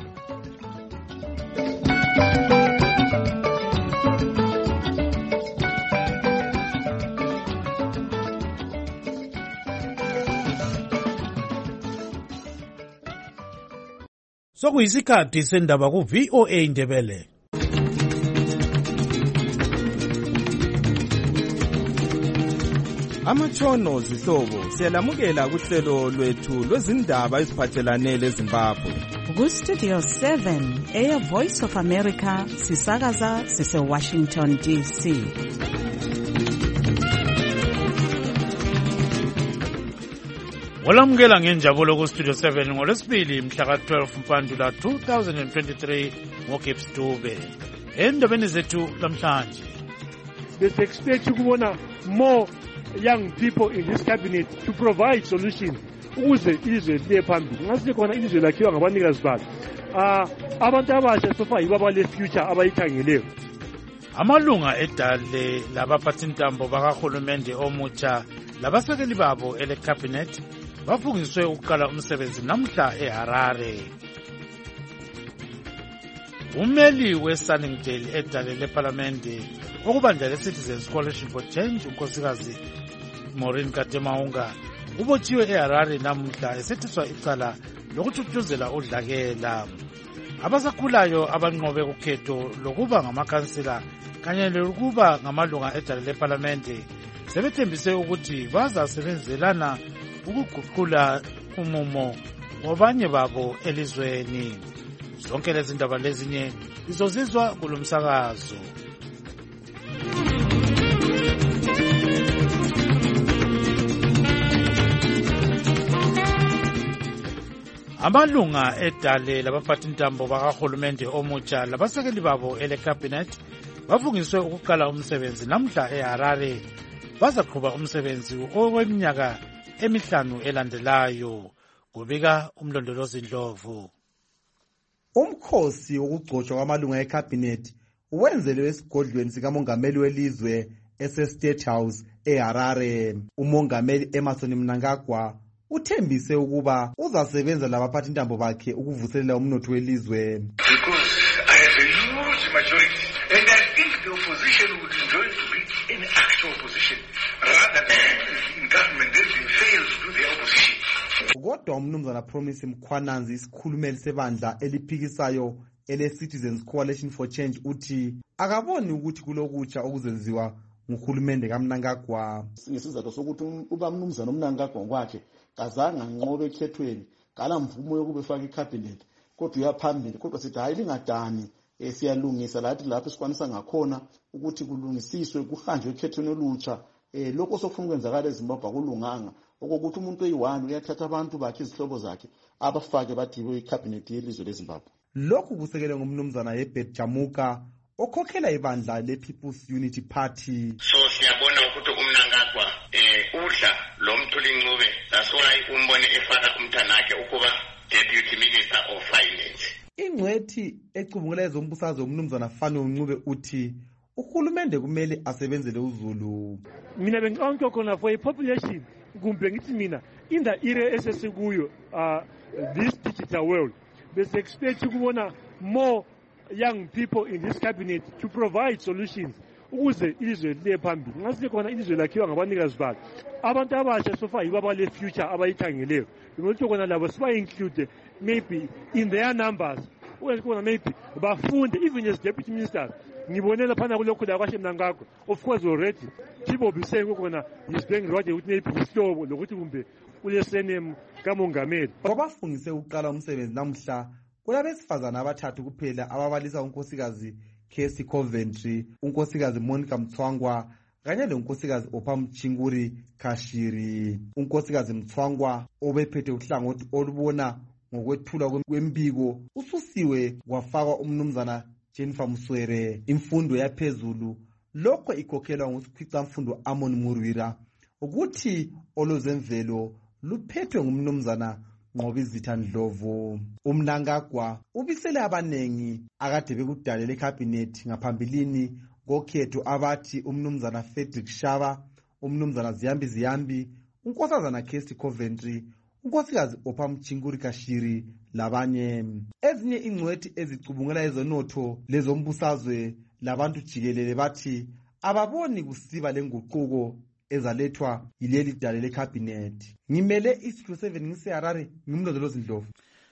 Sokuyisikhathi sendaba ku V O A Ndebele. Amatshono zihlobo siyalamukela kuhlelo lwethu lwezindaba eziphathelane leZimbabwe. Ku-Studio seven, Air Voice of America, sisakaza sise-Washington D C. Olamukela ngenjabulo ku-Studio seven ngolwesibili mhla ka-twelve Mpandula two thousand twenty-three ngoGibbs Dube. Endabeni zethu lamhlanje. Let's expect ukubona more young people in this cabinet to provide solutions ukuze ilizwe liye phambili. Ngasithi khona ilizwe lakhiwa ngabanikazi balo. Ah, abantu abasha sofa yibo abale future abayikhangeleyo. Amalunga edale labaphathintambo bakahulumende omutsha labasekeli babo ele cabinet bafungiswe ukuqala umsebenzi namhla eHarare. Umeli weSunningdale edale leParlamente okubandla leCitizens Coalition for Change unkosikazi Maureen Kademaunga ubotshiwe eHarare namhla esethiswa icala lokuthuthuzela udlakela. Abasakhulayo abanqobe ukhetho lokuba ngamakhansila kanye lokuba ngamalunga edale leParlamente sebethembise ukuthi bazasebenzelana ukuguqula umumo wabanye babo elizweni. Zonke lezi ndaba lezinye izozizwa kulomsakazo. Amalunga edale labaphathintambo bakahulumende omutsha labasekeli babo ele cabinet bafungiswe ukuqala umsebenzi namhla eHarare. Bazaqhuba umsebenzi okweminyaka emihlanu elandelayo. Kubika umlondolozi Ndlovu. Umkhosi wokugcotshwa kwamalunga ecabinet uwenzelwe esigodlweni sikamongameli welizwe ese-State House eHarare. Umongameli Emmerson Mnangagwa uthembise ukuba uzasebenza labaphathintambo bakhe ukuvuselela umnotho welizwe. Because I have a huge majority and I think the opposition would enjoy to be in actual opposition rather than in government that they fail to do their opposition. Kodwa umnumzana Promise Mkhwananzi isikhulumeli sebandla eliphikisayo ele-Citizens Coalition for Change uthi akaboni ukuthi kulokutsha okuzenziwa nguhulumende kaMnangagwa. Ngesizathu sokuthi uba mnumzana uMnangagwa ngokwakhe kazange anqobe ekhethweni kala mvumo yokuba efake icabinet kodwa uyaphambili kodwa sithi hayi lingadani siyalungisa lathi lapho sikwanisa ngakhona ukuthi kulungisiswe kuhanjwe ekhethweni olutsha. Eh lokho sokufuna ukwenzakala eZimbabwe kulunganga ukuthi umuntu oyi-one uyathatha abantu bakhe izihlobo zakhe abafake badibe icabinet yelizwe leZimbabwe. Lokhu kusekelwe ngumnumzana Herbert Jamuka okhokhela ibandla le-People's Unity Party. So siyabona ukuthi uMnangagwa eh udla lo Mthulincube that's why umbone efaka umntanakhe ukuba deputy minister of finance. Ingcwethi ecubungula ezombusazwe umnumzana Fano Ncube uthi uhulumende kumele asebenzele uZulu. Mina bengicabanga khona for population kumbe ngithi mina in the era esesikuyo uh this digital world bese expect ukubona more young people in this cabinet to provide solutions ukuze ilizwe liye phambili. Ngasithi khona ilizwe lakhiwa ngabanikazi balo. Abantu abasha sofa yibo abale future abayikhangeleyo. Ngokuthi khona labo siba include maybe in their numbers. Uwenze khona maybe bafunde even as deputy ministers. Ngibonela phana kulokhu la kwashe Mnangagwa. Of course already people be saying khona is being rolled ukuthi maybe isihlobo lokuthi kumbe ulesenem kamongameli. Babafungise ukuqala umsebenzi namhla kulabesifazana abathathu kuphela ababalisa unkosikazi Casey Coventry, unkosikazi Monica Mthwangwa kanye lonkosikazi Ophamchinguri Kashiri. Unkosikazi Mthwangwa obephethe uhlangothi olubona ngokwethula kwembiko ususiwe kwafakwa umnumzana Jennifer Muswere. Imfundo yaphezulu lokho ikhokhelwa ngusikhwicamfundo Amon Murwira ukuthi olozemvelo luphethwe ngumnumzana Nqobizitha Ndlovu. UMnangagwa ubisele abanengi akade bekudalele ecabinet ngaphambilini ngokhetho abathi umnumzana Frederick Shaba, umnumzana Ziyambi Ziyambi, unkosazana Casey Coventry, unkosikazi Ophamchinguri Kashiri labanye. Ezinye ingcwethi ezicubungela ezonotho lezombusazwe labantu jikelele bathi ababoni kusiba lenguquko ezalethwa yileli dale lecabinet. Ngimele iStudio seven ngiseHarare ngimlondolozi Ndlovu.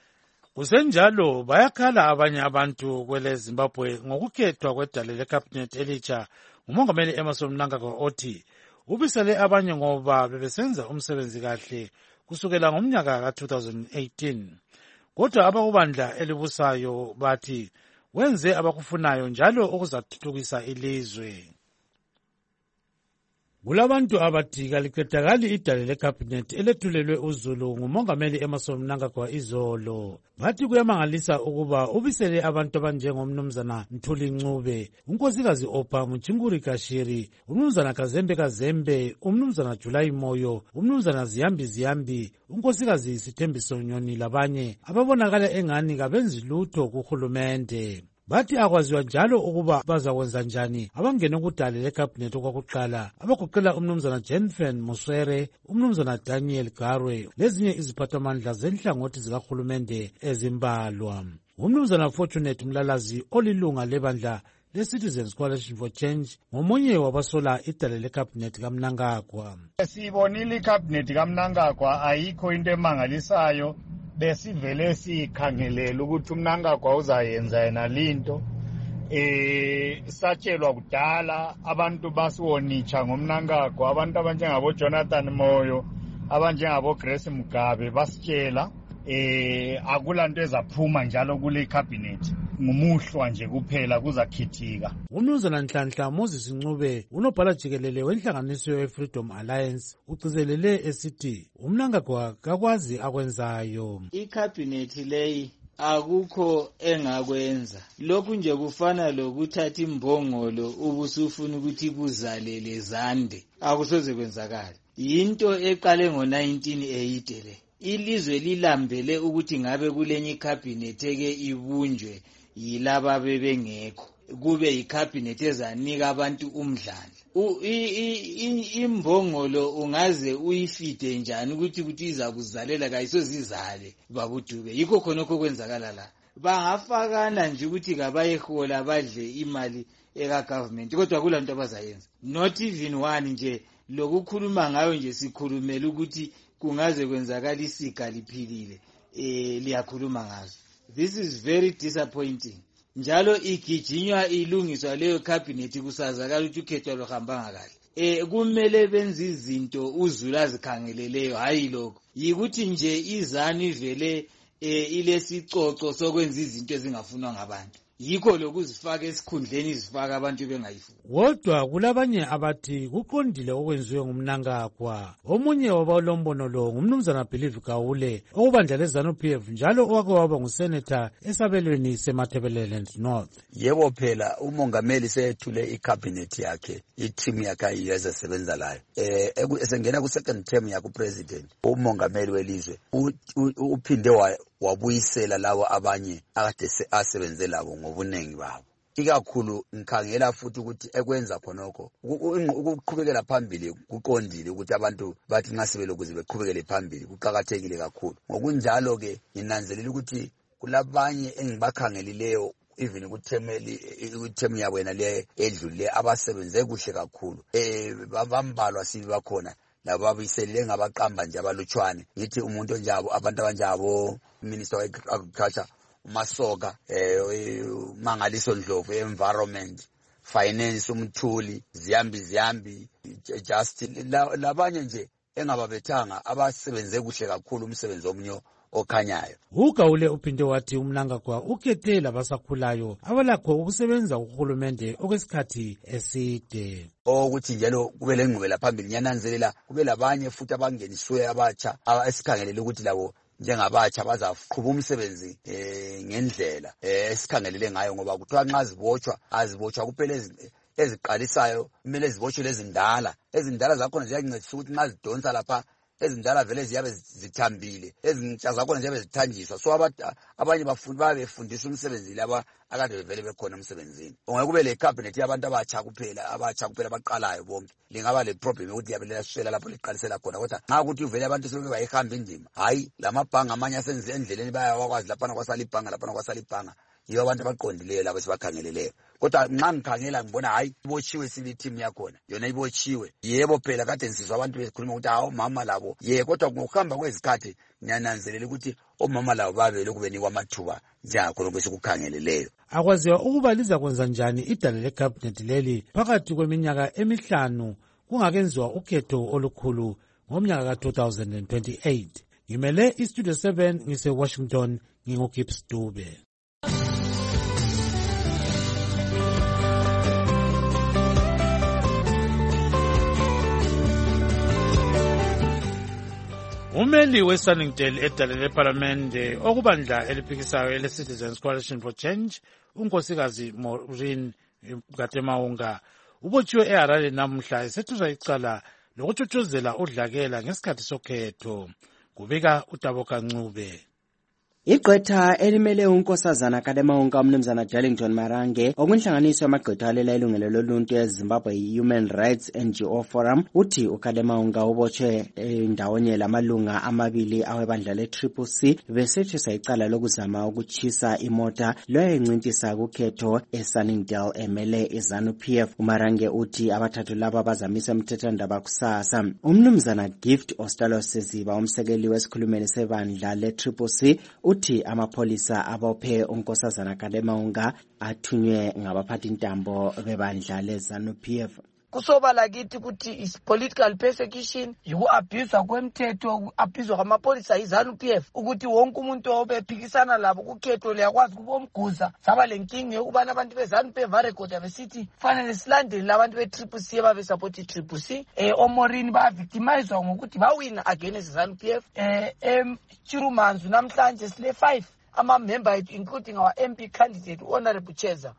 Kusenjalo bayakhala abanye abantu kwele Zimbabwe ngokukhethwa kwedale lecabinet elitsha ngumongameli Emmerson Mnangagwa othi ubisele abanye ngoba bebesenza umsebenzi kahle kusukela ngomnyaka ka two thousand eighteen. Kodwa abakubandla elibusayo bathi wenze abakufunayo njalo okuzathuthukisa ilizwe. Kulabantu abathi kaliqedakali idale lekhabhinethi elethulelwe uZulu ngumongameli Emmerson Mnangagwa izolo. Bathi kuyamangalisa ukuba ubisele abantu abanjengomnumzana Mthuli Ncube, unkosikazi Opha Mchinguri Kashiri, umnumzana Kazembe Kazembe, umnumzana Julai Moyo, umnumzana Ziyambi Ziyambi, unkosikazi Sithembiso Nyoni labanye ababonakala engani kabenzi lutho kuhulumende. Bathi akwaziwa njalo ukuba bazakwenza njani abangene kudale lekhabhinethi okwakuqala abagoqela umnumzana Jenfen Muswere, umnumzana Daniel Garwe lezinye iziphathamandla zenhlangothi zikahulumende ezimbalwa. Umnumzana Fortunate Mlalazi olilunga lebandla le-Citizens Coalition for Change ngomunye wabasola idale lekhabhinethi kaMnangagwa. Sibonile ikhabhinethi kaMnangagwa ayikho into emangalisayo. Besivele sikhangelela ukuthi uMnangagwa uzayenza yena linto eh satshelwa kudala abantu basiwonitsha ngomNangagwa, abantu abanjengabo Jonathan Moyo, abanjengabo Grace Mugabe basitshela eh akulanto ezaphuma njalo kule cabinet, ngumuhlwa nje kuphela kuzakhithika. Umnumzana Nhlanhla Moses Ncube unobhala jikelele wenhlanganiso ye-Freedom Alliance ugcizelele esithi uMnangagwa kakwazi akwenzayo. I-cabinet leyi akukho engakwenza, lokhu nje kufana lokuthatha imbongolo ubusufuna ukuthi kuzalele zande, akusoze kwenzakala. Yinto eqale ngo nineteen eighty le. Ilizwe lilambele ukuthi ngabe kulenye icabinet eke ibunjwe yilaba bebengekho, kube icabinet ezanika abantu umdlalo. Imbongolo ungaze uyifide njani ukuthi ukuthi iza kuzalela kayisozizale babudube. Yikho khonokho kwenzakala la. Bangafakana nje ukuthi kabayehola badle imali eka government, kodwa kulanto abazayenza. Not even one nje lokukhuluma ngayo nje sikhulumela ukuthi kungaze kwenzakala isika liphilile eh liyakhuluma ngazo. This is very disappointing. Njalo igijinywa ilungiswa leyo cabinet kusazakala ukuthi ukhethwa lohamba ngakahle. Eh kumele benze izinto uZulu azikhangeleleyo, hayi lokho. Yikuthi nje izanu ivele eh ilesicoco sokwenza izinto ezingafunwa ngabantu. Yikho lokuzifaka esikhundleni izifaka abantu bengayifuni. Kodwa kulabanye abathi kuqondile okwenziwe nguMnangagwa. Omunye wabalombono lo ngumnumzana Believe Gawule okubandla leZANU-P F njalo owake waba ngusenator esabelweni seMatabeleland North. Yebo phela umongameli seyethule icabinet yakhe, i-team yakhe ayiyeza sebenza layo. Eh esengena ku second term yakhe upresident, umongameli welizwe uphinde wabuyisela lawo abanye akade asebenze labo ngobunengi babo. Ikakhulu ngikhangela futhi ukuthi ekwenza khonokho ukuqhubekela phambili kuqondile ukuthi abantu bathi nxa sebelokuze beqhubekele phambili kuqhakathekile kakhulu. Ngokunjalo ke nginanzelela ukuthi kulabanye engibakhangelileyo even kuthemeli ukuthemu yabo yena le edlule abasebenze kuhle kakhulu. Eh bambalwa sibakhona laba biselele ngabaqamba nje abalutshwane. Ngithi umuntu njabo abantu abanjabo Minister of Agriculture Masoka, eh Mangaliso Ndlovu, environment, finance uMthuli, Ziyambi Ziyambi, just labanye nje engababethanga abasebenze kuhle kakhulu umsebenzi omnyo okhanyayo. Ugawule uphinde wathi uMnangagwa ukhethe labasakhulayo abalakho ukusebenza kuhulumende okwesikhathi eside. Ukuthi njalo kube lengqubela phambili nyananzelela kube labanye futhi abangeniswe abatsha esikhangelele ukuthi labo njengabatsha bazaqhuba umsebenzi eh ngendlela eh esikhangelele ngayo, ngoba kuthiwa nxa zibotshwa azibotshwa kuphela eziqalisayo, kumele ezibotshwe lezindala. Ezindala zakhona ziyancedisa ukuthi nxa zidonsa lapha ezindala vele ziyabe zithambile, ezintsha zakhona ziyabe zithanjiswa. So abanye bafundi babe befundisa umsebenzi laba akade vele bekhona emsebenzini. Ongeke kube le cabinet yabantu abatsha kuphela, abatsha kuphela baqalayo bonke. Lingaba le problem ukuthi yabe leswela lapho liqalisela khona, kodwa nxa ukuthi uvele abantu sebeke bayihamba indima, hayi lamabhanga amanye asenze endleleni bayakwazi lapha kwasala ibhanga lapha kwasala ibhanga. Yibo abantu abaqondileyo labo sibakhangeleleyo. Kodwa nxa ngikhangela ngibona hayi ibotshiwe sibi team yakhona yona ibotshiwe. Yebo phela kade nsizwa abantu bekhuluma ukuthi hawo mama labo ye, kodwa ngokuhamba kwezikhathi ngiyananzelela ukuthi omama labo babe lokhu benikwa amathuba njalo lokho sikukhangeleleyo. Akwaziwa ukuba liza kwenza njani idale lecabinet leli phakathi kweminyaka emihlanu kungakenziwa ukhetho olukhulu ngomnyaka ka two thousand twenty-eight. Ngimele iStudio seven ngise-Washington, nginguGibbs Dube. Umeli weSunningdale edale leParlamente okubandla eliphikisayo ele-Citizens Coalition for Change, unkosikazi Maureen Nkademaunga, ubotshiwe eHarare namuhla esethuswa icala lokutshutshuzela udlakela ngesikhathi sokhetho. Kubika uTaboka Ncube. Igqwetha elimele unkosazana Nkademaunga umnumzana Darlington Marange okunhlanganiso yamagqwetha alela ilungelo loluntu eZimbabwe Human Rights N G O Forum uthi uNkademaunga ubotshwe ndawonye lamalunga amabili awebandla le-Triple C besethuswa icala lokuzama ukutshisa imota loyayincintisa kukhetho eSunningdale emele iZANU P F. uMarange uthi abathathu laba bazamisa umthethwandaba kusasa. Umnumzana Gift Ostalo Seziba umsekeli wesikhulumeli sebandla le-Triple C uthi amapolisa abophe unkosazana Nkademaunga athunywe ngabaphathi ntambo bebandla leZANU P F. Kusobala kithi ukuthi is political persecution, yiku-abhuzwa kwemthetho, uku-abhuzwa kwamapolisa iZANU P F, ukuthi wonke umuntu obephikisana labo kukhetho liyakwazi ukubomguza. Saba lenkinga yokubana abantu beZANU P F barekhoda besithi fanele silandele abantu be-Triple C ababesapoti i-Triple C. Eh, oMaureen ba-victimizwa ngokuthi bawina against iZANU P F. Eh, eChirumanzu namhlanje sile five ama-member including our M P candidate Honorable Cheza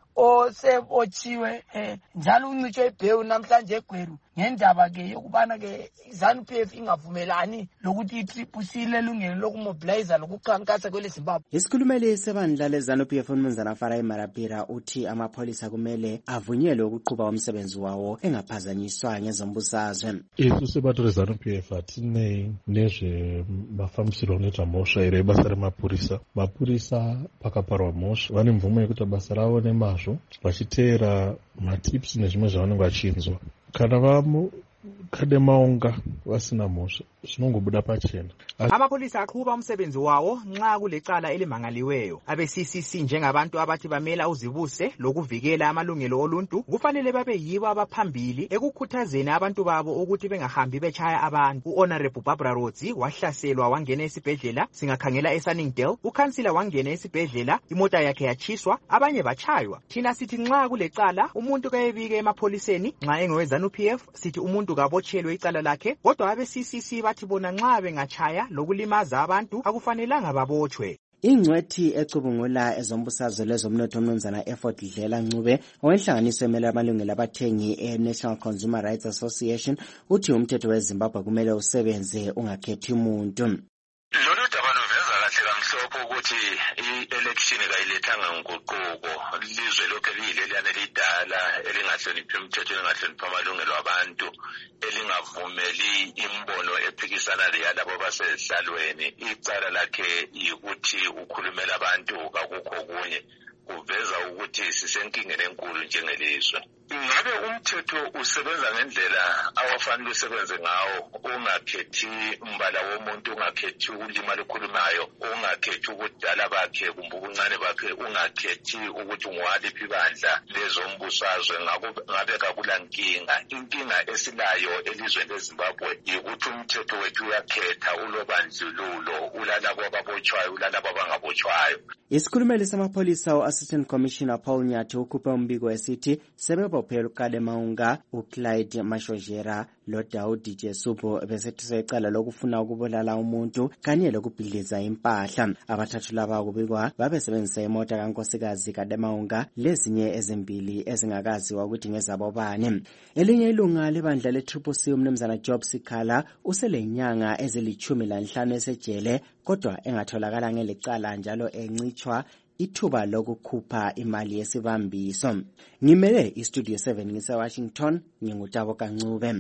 osebotshiwe eh njalo uncitshwe ibhewu namhlanje eGweru ngendaba ke yokubana ke iZANU P F ingavumelani lokuthi i-Triple C lelungelo lokumobilize lokukhankasa kwele Zimbabwe. Isikhulumeli sebandla leZANU P F uMnumzana Farai Marapira uthi amapolisa kumele avunyelwe ukuqhuba umsebenzi wawo engaphazanyiswa ngezombusazwe. Isu sebato leZANU P F atine nezve mafambisiro anoita mhosva ere basa remapurisa. Mapurisa pakaparwa mhosva vane mvumo yekuti basa ravo nemazvo vachiteera matips nezvimwe zvavanenge vachinzwa. Kana vamo Nkademaunga vasina mhosva zvinongobuda pachena. Amapolisa aqhuba umsebenzi wawo nxa kulecala elimangaliweyo. Abe-C C C njengabantu abathi bamela uzibuse lokuvikela amalungelo oluntu kufanele babe yibo abaphambili ekukhuthazeni abantu babo ukuthi bengahambi betshaya abantu. U-Honorable Barbara Rodzi wahlaselwa wangena esibhedlela singakhangela eSunningdale. Ukhansila wangena esibhedlela imota yakhe yatshiswa abanye bachaywa. Thina sithi nxa kulecala umuntu kayebike emapoliseni nxa engoweZANU P F sithi umuntu kabotshelwe icala lakhe kodwa abe-C C C bathi bona nxa bengachaya lokulimaza abantu akufanelanga babotshwe. Ingcwethi ecubungula ezombusazwe lezomnotho uMnumzana Effort Dlela Ncube owenhlanganiso emela amalungelo abathengi e-National Consumer Rights Association uthi umthetho weZimbabwe kumele usebenze ungakhethi umuntu. Lolu daba luveza kahle kamhlophe ukuthi i-election kayilethanga nguquko. Ilizwe lokhu liyileliyana elidala elingahloniphi umthetho elingahloniphi amalungelo abantu elingavumeli imbono ephikisana leyalabo basezihlalweni. Icala lakhe yikuthi ukhulumela abantu kakukho kunye kuveza ukuthi sisenkingeni enkulu njengelizwe. Ngabe umthetho usebenza ngendlela awafanele usebenze ngawo, ungakhethi umbala womuntu, ungakhethi ulima lukhulumayo, ungakhethi ubudala bakhe kumbe ubuncane bakhe, ungakhethi ukuthi ungwaliphi ibandla lezombusazwe. Ngabe kakula nkinga. Inkinga esilayo elizweni leZimbabwe yikuthi umthetho wethu uyakhetha ulobandlululo, ulalabo ababotshwayo, ulalabo abangabotshwayo. Isikhulumeli samapolisa u-Assistant Commissioner Paul Nyathi ukhuphe umbiko esithi sebebophela uNkademaunga, uClyde Mashojera loDaudi Jesupo besethuswa icala lokufuna ukubulala umuntu kanye lokubhidliza impahla. Abathathu laba kubikwa babesebenzisa imota kankosikazi Nkademaunga lezinye ezimbili ezingakaziwa ukuthi ngezabo bani. Elinye ilunga lebandla le-Triple C uMnumzana Job Sikhala uselenyanga ezilichumi lanhlanu esejele kodwa engatholakala ngelicala njalo encitshwa ithuba lokukhupha imali yesibambiso. Ngimele iStudio seven ngise-Washington, ngingutaboka Ncube.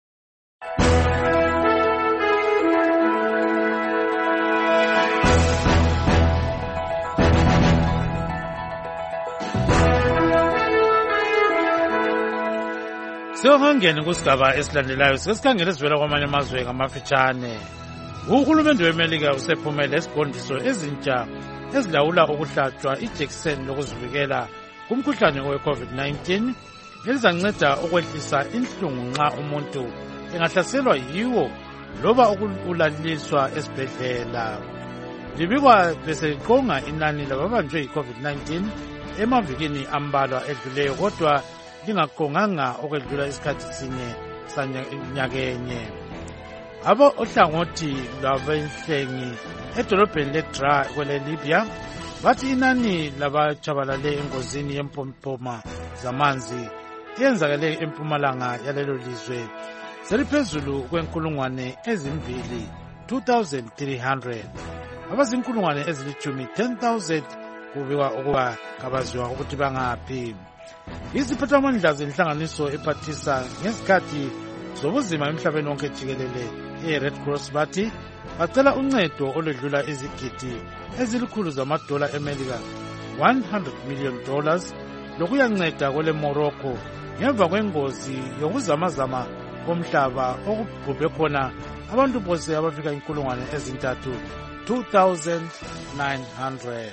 Siyongena kusigaba esilandelayo sesikhangela esivela kwamanye amazwe ngamafitshane. Uhulumende weMelika usephumele isiqondiso ezintsha ezilawula ukuhlatshwa ijekiseni lokuzivikela kumkhuhlane we-COVID nineteen elizanceda ukwehlisa inhlungu nxa umuntu engahlaselwa yiwo loba ukulaliswa esibhedlela. Libikwa beseqonga inani lababanjwe yi-COVID nineteen emavikini ambalwa edluleyo, kodwa lingaqonganga okwedlula isikhathi sinye sanyakenye. Abo ohlangothi lwabenhlengi edolobheni leDra kwele Libya bathi inani labatshabalale engozini yempompoma zamanzi eyenzakele empumalanga yalelo lizwe seliphezulu kwenkulungwane ezimbili two thousand three hundred. Abazinkulungwane ezilithumi ten thousand kubikwa ukuba kabaziwa ukuthi bangaphi. Iziphathamandla zenhlanganiso ephathisa ngezikhathi zobuzima emhlabeni wonke jikelele e-Red Cross bathi bacela uncedo oludlula izigidi ezilikhulu zamadola eMelika one hundred million dollars lokuyanceda kwele Morocco ngemva kwengozi yokuzamazama komhlaba okubhubhe khona abantu bose abafika inkulungwane ezintathu two thousand nine hundred.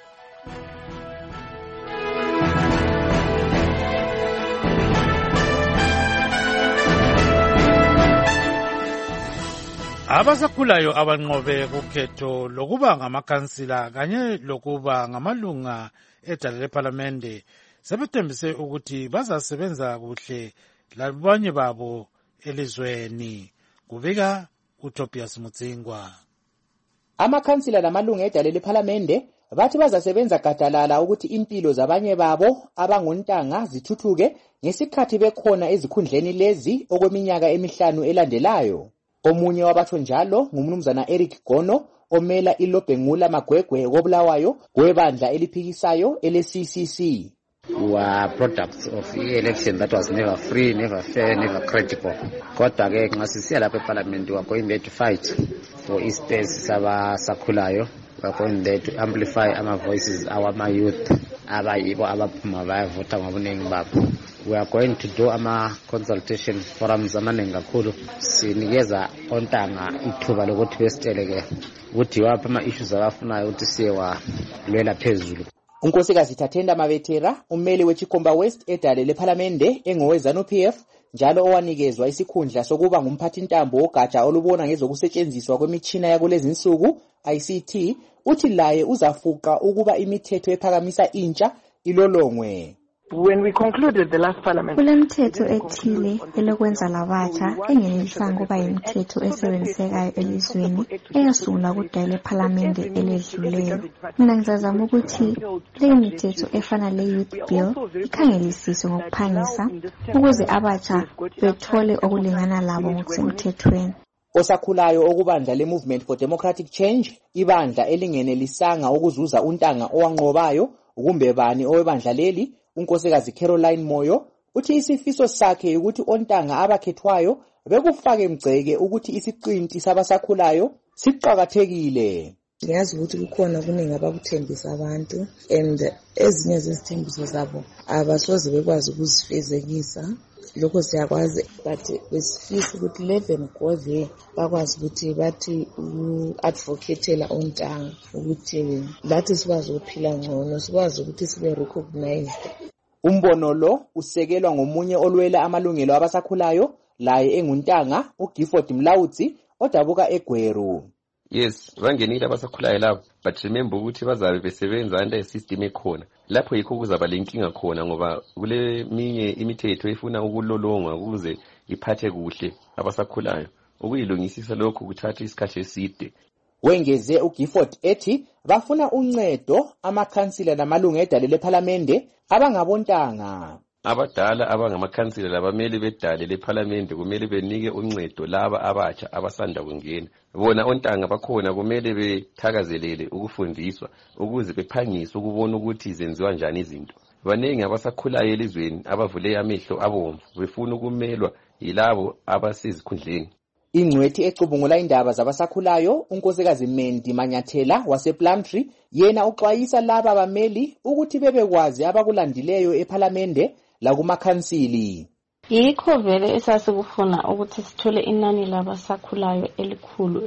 Abasakhulayo abanqobe kukhetho lokuba ngamakhansila kanye lokuba ngamalunga edale lePhalamende sebethembise ukuthi bazasebenza kuhle labanye babo elizweni. Kubika uTobias Mutsingwa. Amakhansila lamalunga edale lePhalamende bathi bazasebenza gadalala ukuthi impilo zabanye babo abangontanga zithuthuke ngesikhathi bekhona ezikhundleni lezi okweminyaka emihlanu elandelayo. Omunye wabatho njalo ngumnumzana Eric Gono omela iLobhengula Magwegwe kobulawayo webandla eliphikisayo ele-C C C. We are products of the election that was never free, never fair, never credible. Kodwa ke nxa sisiya lapha eParliament we are going there to fight for ispace sabasakhulayo. We are going there to amplify our voices, our my youth abayibo abaphuma bayavota ngobunengi babo. We are going to do ama consultation forums amaningi kakhulu sinikeza ontanga ithuba lokuthi besiteleke ukuthi wapha ama issues abafunayo ukuthi siye walwela phezulu. Unkosikazi Thatenda Mabetera ummeli weChikomba West edale lePhalamende engowezanu P F njalo owanikezwa isikhundla sokuba ngumphathi ntambo ogatsha olubona ngezokusetshenziswa kwemitshina yakulezi insuku I C T uthi laye uzafuqa ukuba imithetho ephakamisa intsha ilolongwe. When we concluded the last parliament, kulemthetho ethile elokwenza labatsha engenelisanga ukuba yimithetho esebenzisekayo elizweni eyasungulwa kudala lePhalamende eledluleyo. Mina ngizazama ukuthi leyo mithetho efana le-Youth Bill ikhangelisiswe ngokuphangisa ukuze abatsha bethole okulingana labo ngokusemthethweni. Osakhulayo okubandla le-Movement for Democratic Change, ibandla elingenelisanga ukuzuza untanga owanqobayo kumbe bani owebandla leli, unkosikazi Caroline Moyo uthi isifiso sakhe ukuthi ontanga abakhethwayo bekufake emgceke ukuthi isiqinti sabasakhulayo siqhakathekile. Ngiyazi ukuthi kukhona kuningi abakuthembisa abantu and ezinye zezithembiso zabo abasoze bekwazi ukuzifezekisa. Lokho siyakwazi but besifisa ukuthi eleven go there bakwazi ukuthi bathi u-advocatela ontanga ukuthi lathi sikwazi ukuphila ngcono, sikwazi ukuthi sibe recognized. Umbono lo usekelwa ngomunye olwela amalungelo abasakhulayo laye enguntanga uGifford Mlawutsi odabuka eGweru. Yes, bangenile abasakhulayo lapho, but remember ukuthi bazabe besebenza under system ekhona. Lapho yikho kuzaba lenkinga khona ngoba kule minye imithetho efuna ukulolongwa ukuze iphathe kuhle abasakhulayo. Ukuyilungisisa lokho kuthatha isikhathi eside. Wengeze uGifford ethi bafuna uncedo amakhansila namalunga edale lePhalamende abangabontanga. Abadala abangamakhansila labameli bedale lePhalamende kumele benike uncedo laba abatsha abasanda kungena. Bona ontanga bakhona kumele bethakazelele ukufundiswa ukuze bephangise ukubona ukuthi izenziwa njani izinto. Banengi abasakhulayo elizweni abavule amehlo abomvu befuna ukumelwa yilabo abasizikhundleni. Ingcwethi ecubungula indaba zabasakhulayo unkosikazi Mendi Manyathela wasePlumtree yena uxwayisa laba bameli ukuthi bebekwazi abakulandileyo ePhalamende lakumakhansili. Yikho vele esasikufuna ukuthi sithole inani labasakhulayo elikhulu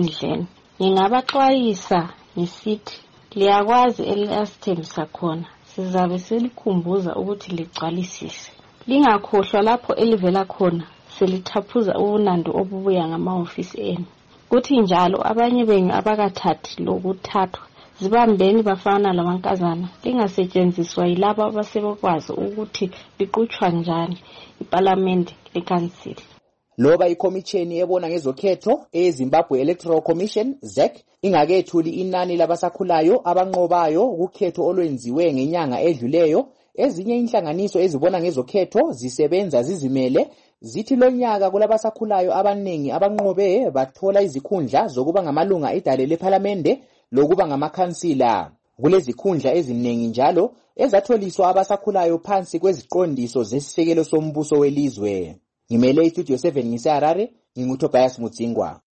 ezikhundleni. Ngingabaxwayisa ngisithi liyakwazi elasithembisa khona sizabe selikhumbuza ukuthi ligcwalisise. Lingakhohlwa lapho elivela khona selithaphuza ubunandi obubuya ngamahofisi enu. Kuthi njalo abanye benu abakathathi lokuthathwa zibambeni bafana lamankazana lingasetshenziswa yilabo abasebekwazi ukuthi liqhutshwa njani iParliament lekansili. Loba ikomishini ebona ngezokhetho eZimbabwe Electoral Commission Z E C ingakethuli inani labasakhulayo abanqobayo ukhetho olwenziwe ngenyanga edluleyo, ezinye inhlanganiso ezibona ngezokhetho zisebenza zizimele zithi lonyaka kulabasakhulayo abaningi abanqobe bathola izikhundla zokuba ngamalunga edale leParliament lokuba ngamakhansila. Kulezikhundla eziningi njalo ezatholiswa abasakhulayo phansi kweziqondiso zesisekelo sombuso welizwe. Ngimele iStudio seven ngiseHarare, nginguTobias Mutsingwa.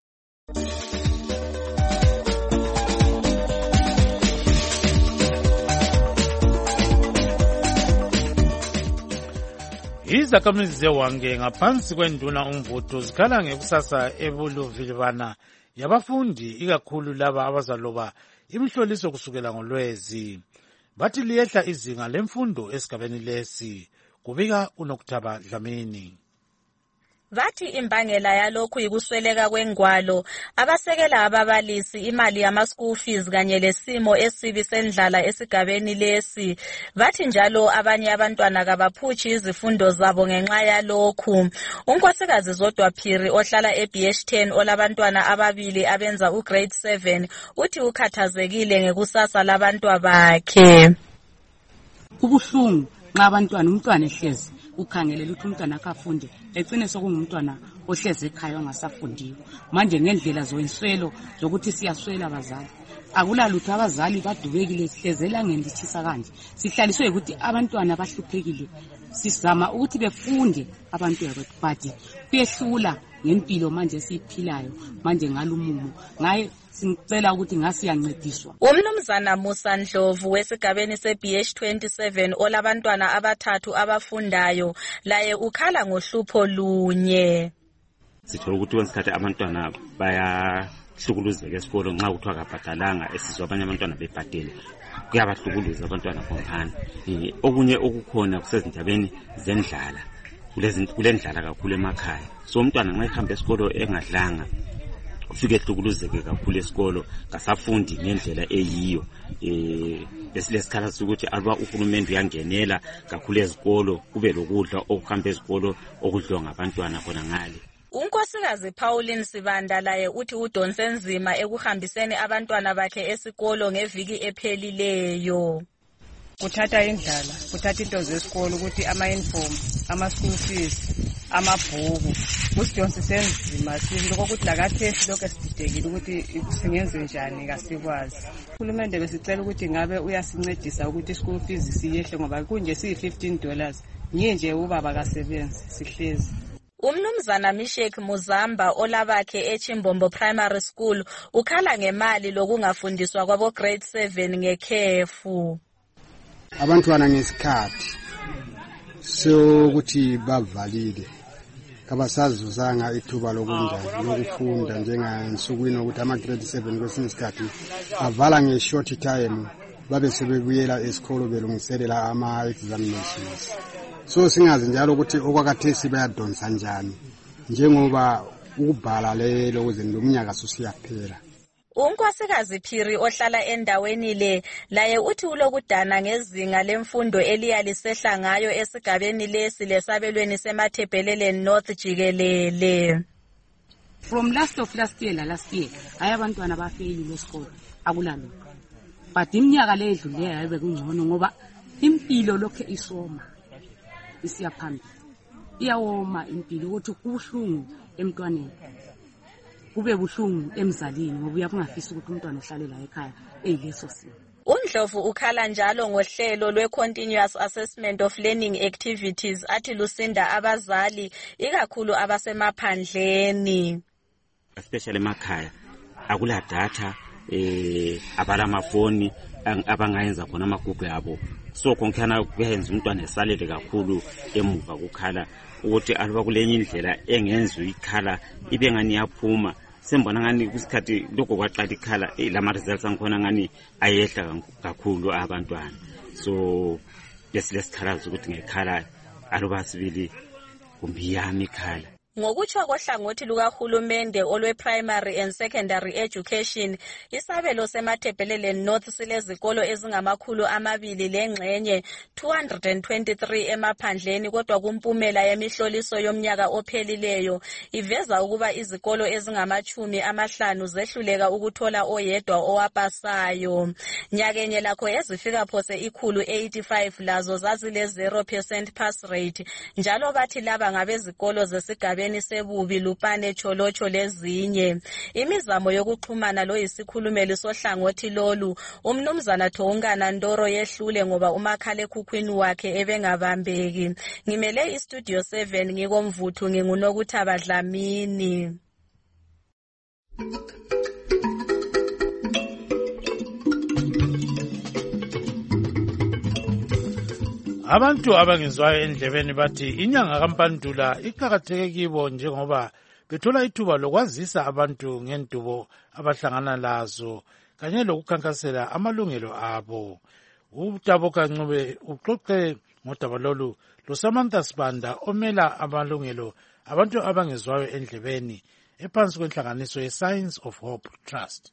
Izakhamizi zeWange ngaphansi kwenduna umvutho zikhala ngekusasa ebuluvilibana yabafundi ikakhulu laba abazaloba imihloliso kusukela ngoLwezi. Bathi liyehla izinga lemfundo esigabeni lesi. Kubika uNokuthaba Dlamini. Vathi imbangela yalokhu yikusweleka kwengwalo, abasekela ababalisi, imali yama school fees kanye lesimo esibi sendlala esigabeni lesi. Vathi njalo abanye abantwana kabaphushi izifundo zabo ngenxa yalokhu. Unkosikazi Zodwa Phiri ohlala eB H ten olabantwana ababili abenza ugrade seven uthi ukhathazekile ngekusasa labantwana bakhe. Kubuhlungu nxa abantwana umntwana ehlezi ukhangelela ukuthi umntwana akafunde ecine sokungumntwana ohleze ekhaya ongasafundiyo. Manje ngendlela zoyinswelo zokuthi siyaswela abazali, akula lutho abazali badubekile sihlezela ngendithisa kanje, sihlaliswe ukuthi abantwana bahluphekile, sizama ukuthi befunde abantwana bethu but kuyehlula ngempilo manje siyiphilayo manje ngalumumo. Ngaye sicela ukuthi ngasiyancediswa. Umnumzana Musa Ndlovu wesigabeni seB H twenty-seven olabantwana abathathu abafundayo laye ukhala ngohlupho lunye. Sithola ukuthi kwesikhathi abantwana bayahlukuluzeka esikolo nxa kuthiwa kabhadalanga, esizwa abanye abantwana bebhadele kuyabahlukuluza abantwana komphana. Okunye okukhona kusezindabeni zendlala, kulendlala kakhulu emakhaya. So umntwana nxa ehamba esikolo engadlanga ufike ehlukuluzeke kakhulu esikolo, kasafundi ngendlela eyiyo. Eh besilesikhala sokuthi alba uhulumende uyangenela kakhulu ezikolo, kube lokudla okuhamba ezikolo okudliwa ngabantwana khona ngale. Unkosikazi Pauline Sibanda laye uthi udonse nzima ekuhambiseni abantwana bakhe esikolo ngeviki ephelileyo. Kuthatha indlala, kuthatha into zesikolo ukuthi ama-uniform, ama-school fees, amabhuku, kusidonse senzima sinto kokuthi lakathesi lokho esididekile ukuthi singenze njani kasikwazi. Uhulumende besicela ukuthi ngabe uyasincedisa ukuthi school fees siyehle ngoba kunje siyi-fifteen dollars, nje ubaba kasebenzi sihlezi. Umnumzana Mishek Muzamba olabakhe eChimbombo Primary School ukhala ngemali lokungafundiswa kwabo grade seven ngekhefu. Abantwana ngesikhathi sokuthi bavalile kabasazuzanga ithuba lokunjani lokufunda njengansukwini ukuthi ama grade seven kwesinye isikhathi avala nge-short time babe sebebuyela esikolo belungiselela ama-examinations. So singazi njalo ukuthi okwakathesi bayadonsa njani njengoba ukubhala lelo kwezinto umnyaka susiyaphela. Unkosikazi Phiri ohlala endaweni le laye uthi ulokudana ngezinga lemfundo eliyalisehla ngayo esigabeni lesi lesabelweni seMathebhelele North jikelele. From last of last year la last year ayabantwana bafeyili lesikolo akulalo. But iminyaka le edluleyo ayibe kungcono ngoba impilo lokho isoma isiyaphambili. Iyawoma impilo ukuthi kubuhlungu emntwaneni. Kube buhlungu emzalini ngoba uyabungafisa ukuthi umntwana ohlale la ekhaya eyileso simo. Undlovu ukhala njalo ngohlelo lwe-Continuous Assessment of Learning Activities athi lusinda abazali ikakhulu abasemaphandleni. Especially emakhaya akula data, eh abala amafoni abangayenza khona amagugu yabo. So konkhana kuyenza umntwana esalele kakhulu emuva kukhala ukuthi aluba kulenye indlela engenziwa ikhala ibe ngani yaphuma. Sembona ngani kusikhathi lokho kwaqala ikhala lama results angikhona ngani ayehla kakhulu abantwana. so besilesikhalazo ukuthi ngekhala aluba sibili kumbe yami ikhala. Ngokutsho kohlangothi lukahulumende olwe-primary and secondary education, isabelo seMatabeleland North silezikolo ezingamakhulu amabili lengxenye two hundred twenty-three emaphandleni, kodwa kumpumela yemihloliso yomnyaka ophelileyo iveza ukuba izikolo ezingamachumi amahlanu zehluleka ukuthola oyedwa owapasayo. Nyakenye lakho ezifika phose ikhulu eighty-five lazo zazile zero percent pass rate, njalo bathi laba ngabezikolo zesigabeni sebubi Lupane Cholocho lezinye. Imizamo yokuxhumana lo yisikhulumeli sohlangothi lolu umnumzana Thongana Ndoro yehlule ngoba umakhala ekhukhwini wakhe ebengabambeki. Ngimele istudio seven ngikomvuthu ngingunokuthaba Dlamini. Abantu abangezwayo endlebeni bathi inyanga kaMpandula iqhakatheke kibo njengoba bethola ithuba lokwazisa abantu ngendubo abahlangana lazo kanye lokukhankasela amalungelo abo. Utaboka Ncube uxoxe ngodaba lolu loSamantha Sibanda omela amalungelo abantu abangezwayo endlebeni ephansi kwenhlanganiso ye-Signs of Hope Trust.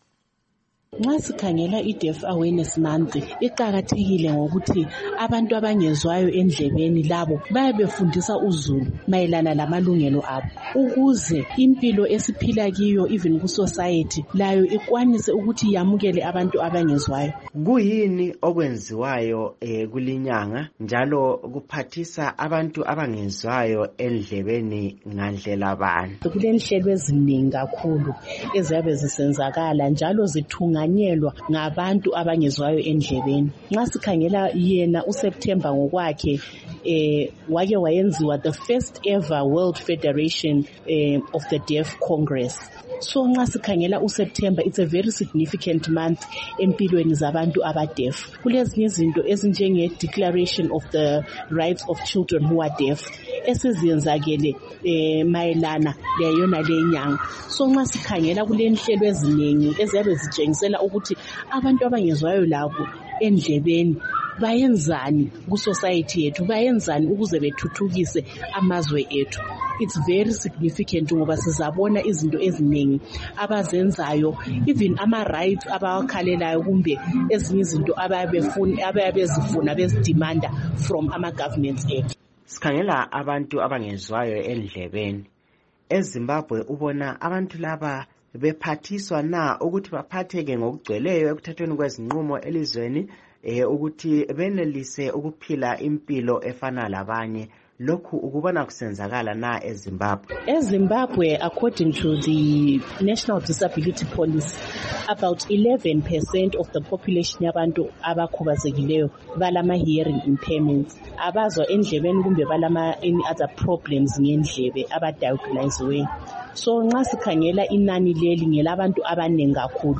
Nxa sikhangela i-Deaf Awareness Month iqhakathekile ngokuthi abantu abangezwayo endlebeni labo bayabefundisa uzulu mayelana lamalungelo abo ukuze impilo esiphila kiyo even ku society layo ikwanise ukuthi yamukele abantu abangezwayo. Kuyini okwenziwayo eh, kulinyanga njalo kuphathisa abantu abangezwayo endlebeni ngandlela bani? Kulenhlelo eziningi kakhulu eziyabe zisenzakala njalo zithunga nyelwa ngabantu abangezwayo endlebeni. Nxa sikhangela yena uSeptember ngokwakhe eh wake wayenziwa the first ever World Federation eh, of the Deaf Congress. So nxa sikhangela uSeptember it's a very significant month empilweni zabantu abadeaf. Kulezinye izinto ezinjenge Declaration of the Rights of Children who are Deaf esizenzakele eh, mayelana leyona lenyanga. So nxa sikhangela kulenhlelo eziningi eziyabe zitshengisela ukuthi abantu abangezwayo labo endlebeni bayenzani ku society yethu, bayenzani ukuze bethuthukise amazwe ethu. It's very significant ngoba sizabona izinto eziningi abazenzayo, even ama rights abawakhalelayo kumbe ezinye izinto ababefuna ababezifuna bezidemanda from ama governments ethu. Sikhangela abantu abangezwayo endlebeni eZimbabwe, ubona abantu laba bephathiswa na ukuthi baphatheke ngokugcweleyo ekuthathweni kwezinqumo elizweni eh ukuthi benelise ukuphila impilo efana labanye. Lokhu ukubona kusenzakala na eZimbabwe? eZimbabwe, according to the National Disability Policy, about eleven percent of the population yabantu abakhubazekileyo balama hearing impairments, abazwa endlebeni kumbe balama any other problems ngendlebe abadiagnosewe. So nxa sikhangela inani leli ngelabantu abanengi kakhulu.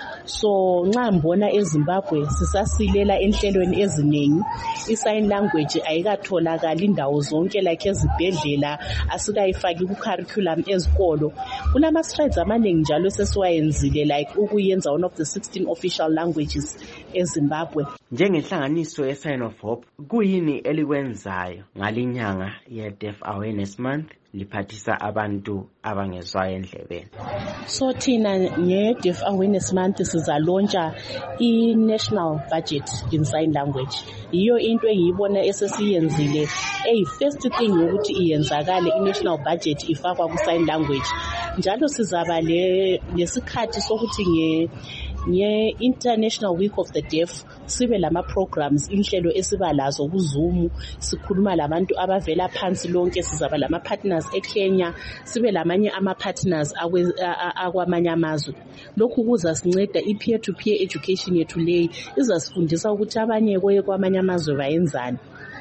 So nxa mbona eZimbabwe sisasilela enhlelweni eziningi, i-sign language ayikatholakala indawo zonke like ezibhedlela, asikayifaki ku curriculum ezikolo. Kulama strides amaningi njalo sesiwayenzile like ukuyenza one of the sixteen official languages eZimbabwe. Njengenhlanganiso ye-Sign of Hope, kuyini elikwenzayo ngalinyanga ye-Deaf Awareness Month liphathisa abantu abangezwayo endlebeni? So thina nge-Deaf Awareness Month sizalontsha i-national budget in sign language. Iyo into engiyibona esesiyenzile eyi first thing ukuthi iyenzakale i-national budget ifakwa ku sign language. Njalo sizaba le lesikhathi sokuthi nge nge International Week of the Deaf sibe lama programs inhlelo esibalazo ku Zoom, sikhuluma labantu abavela phansi lonke, sizaba lama partners eKenya, sibe lamanye ama partners akwamanye amazwe. Lokhu kuzasinceda i-peer to peer education yethu leyi izasifundisa ukuthi abanye kwamanye amazwe bayenzani.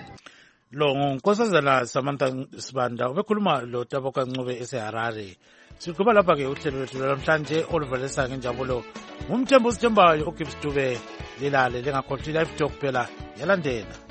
Lo ngunkosazana Samantha Sibanda ubekhuluma lo Taboka Ncube eseHarare. Siqhuba lapha ke uhlelo lwethu namhlanje oluvalisa ngenjabulo. Ngumthembu Sithembayo uGibbs Dube lilale lengakhohlwa live talk phela yalandela.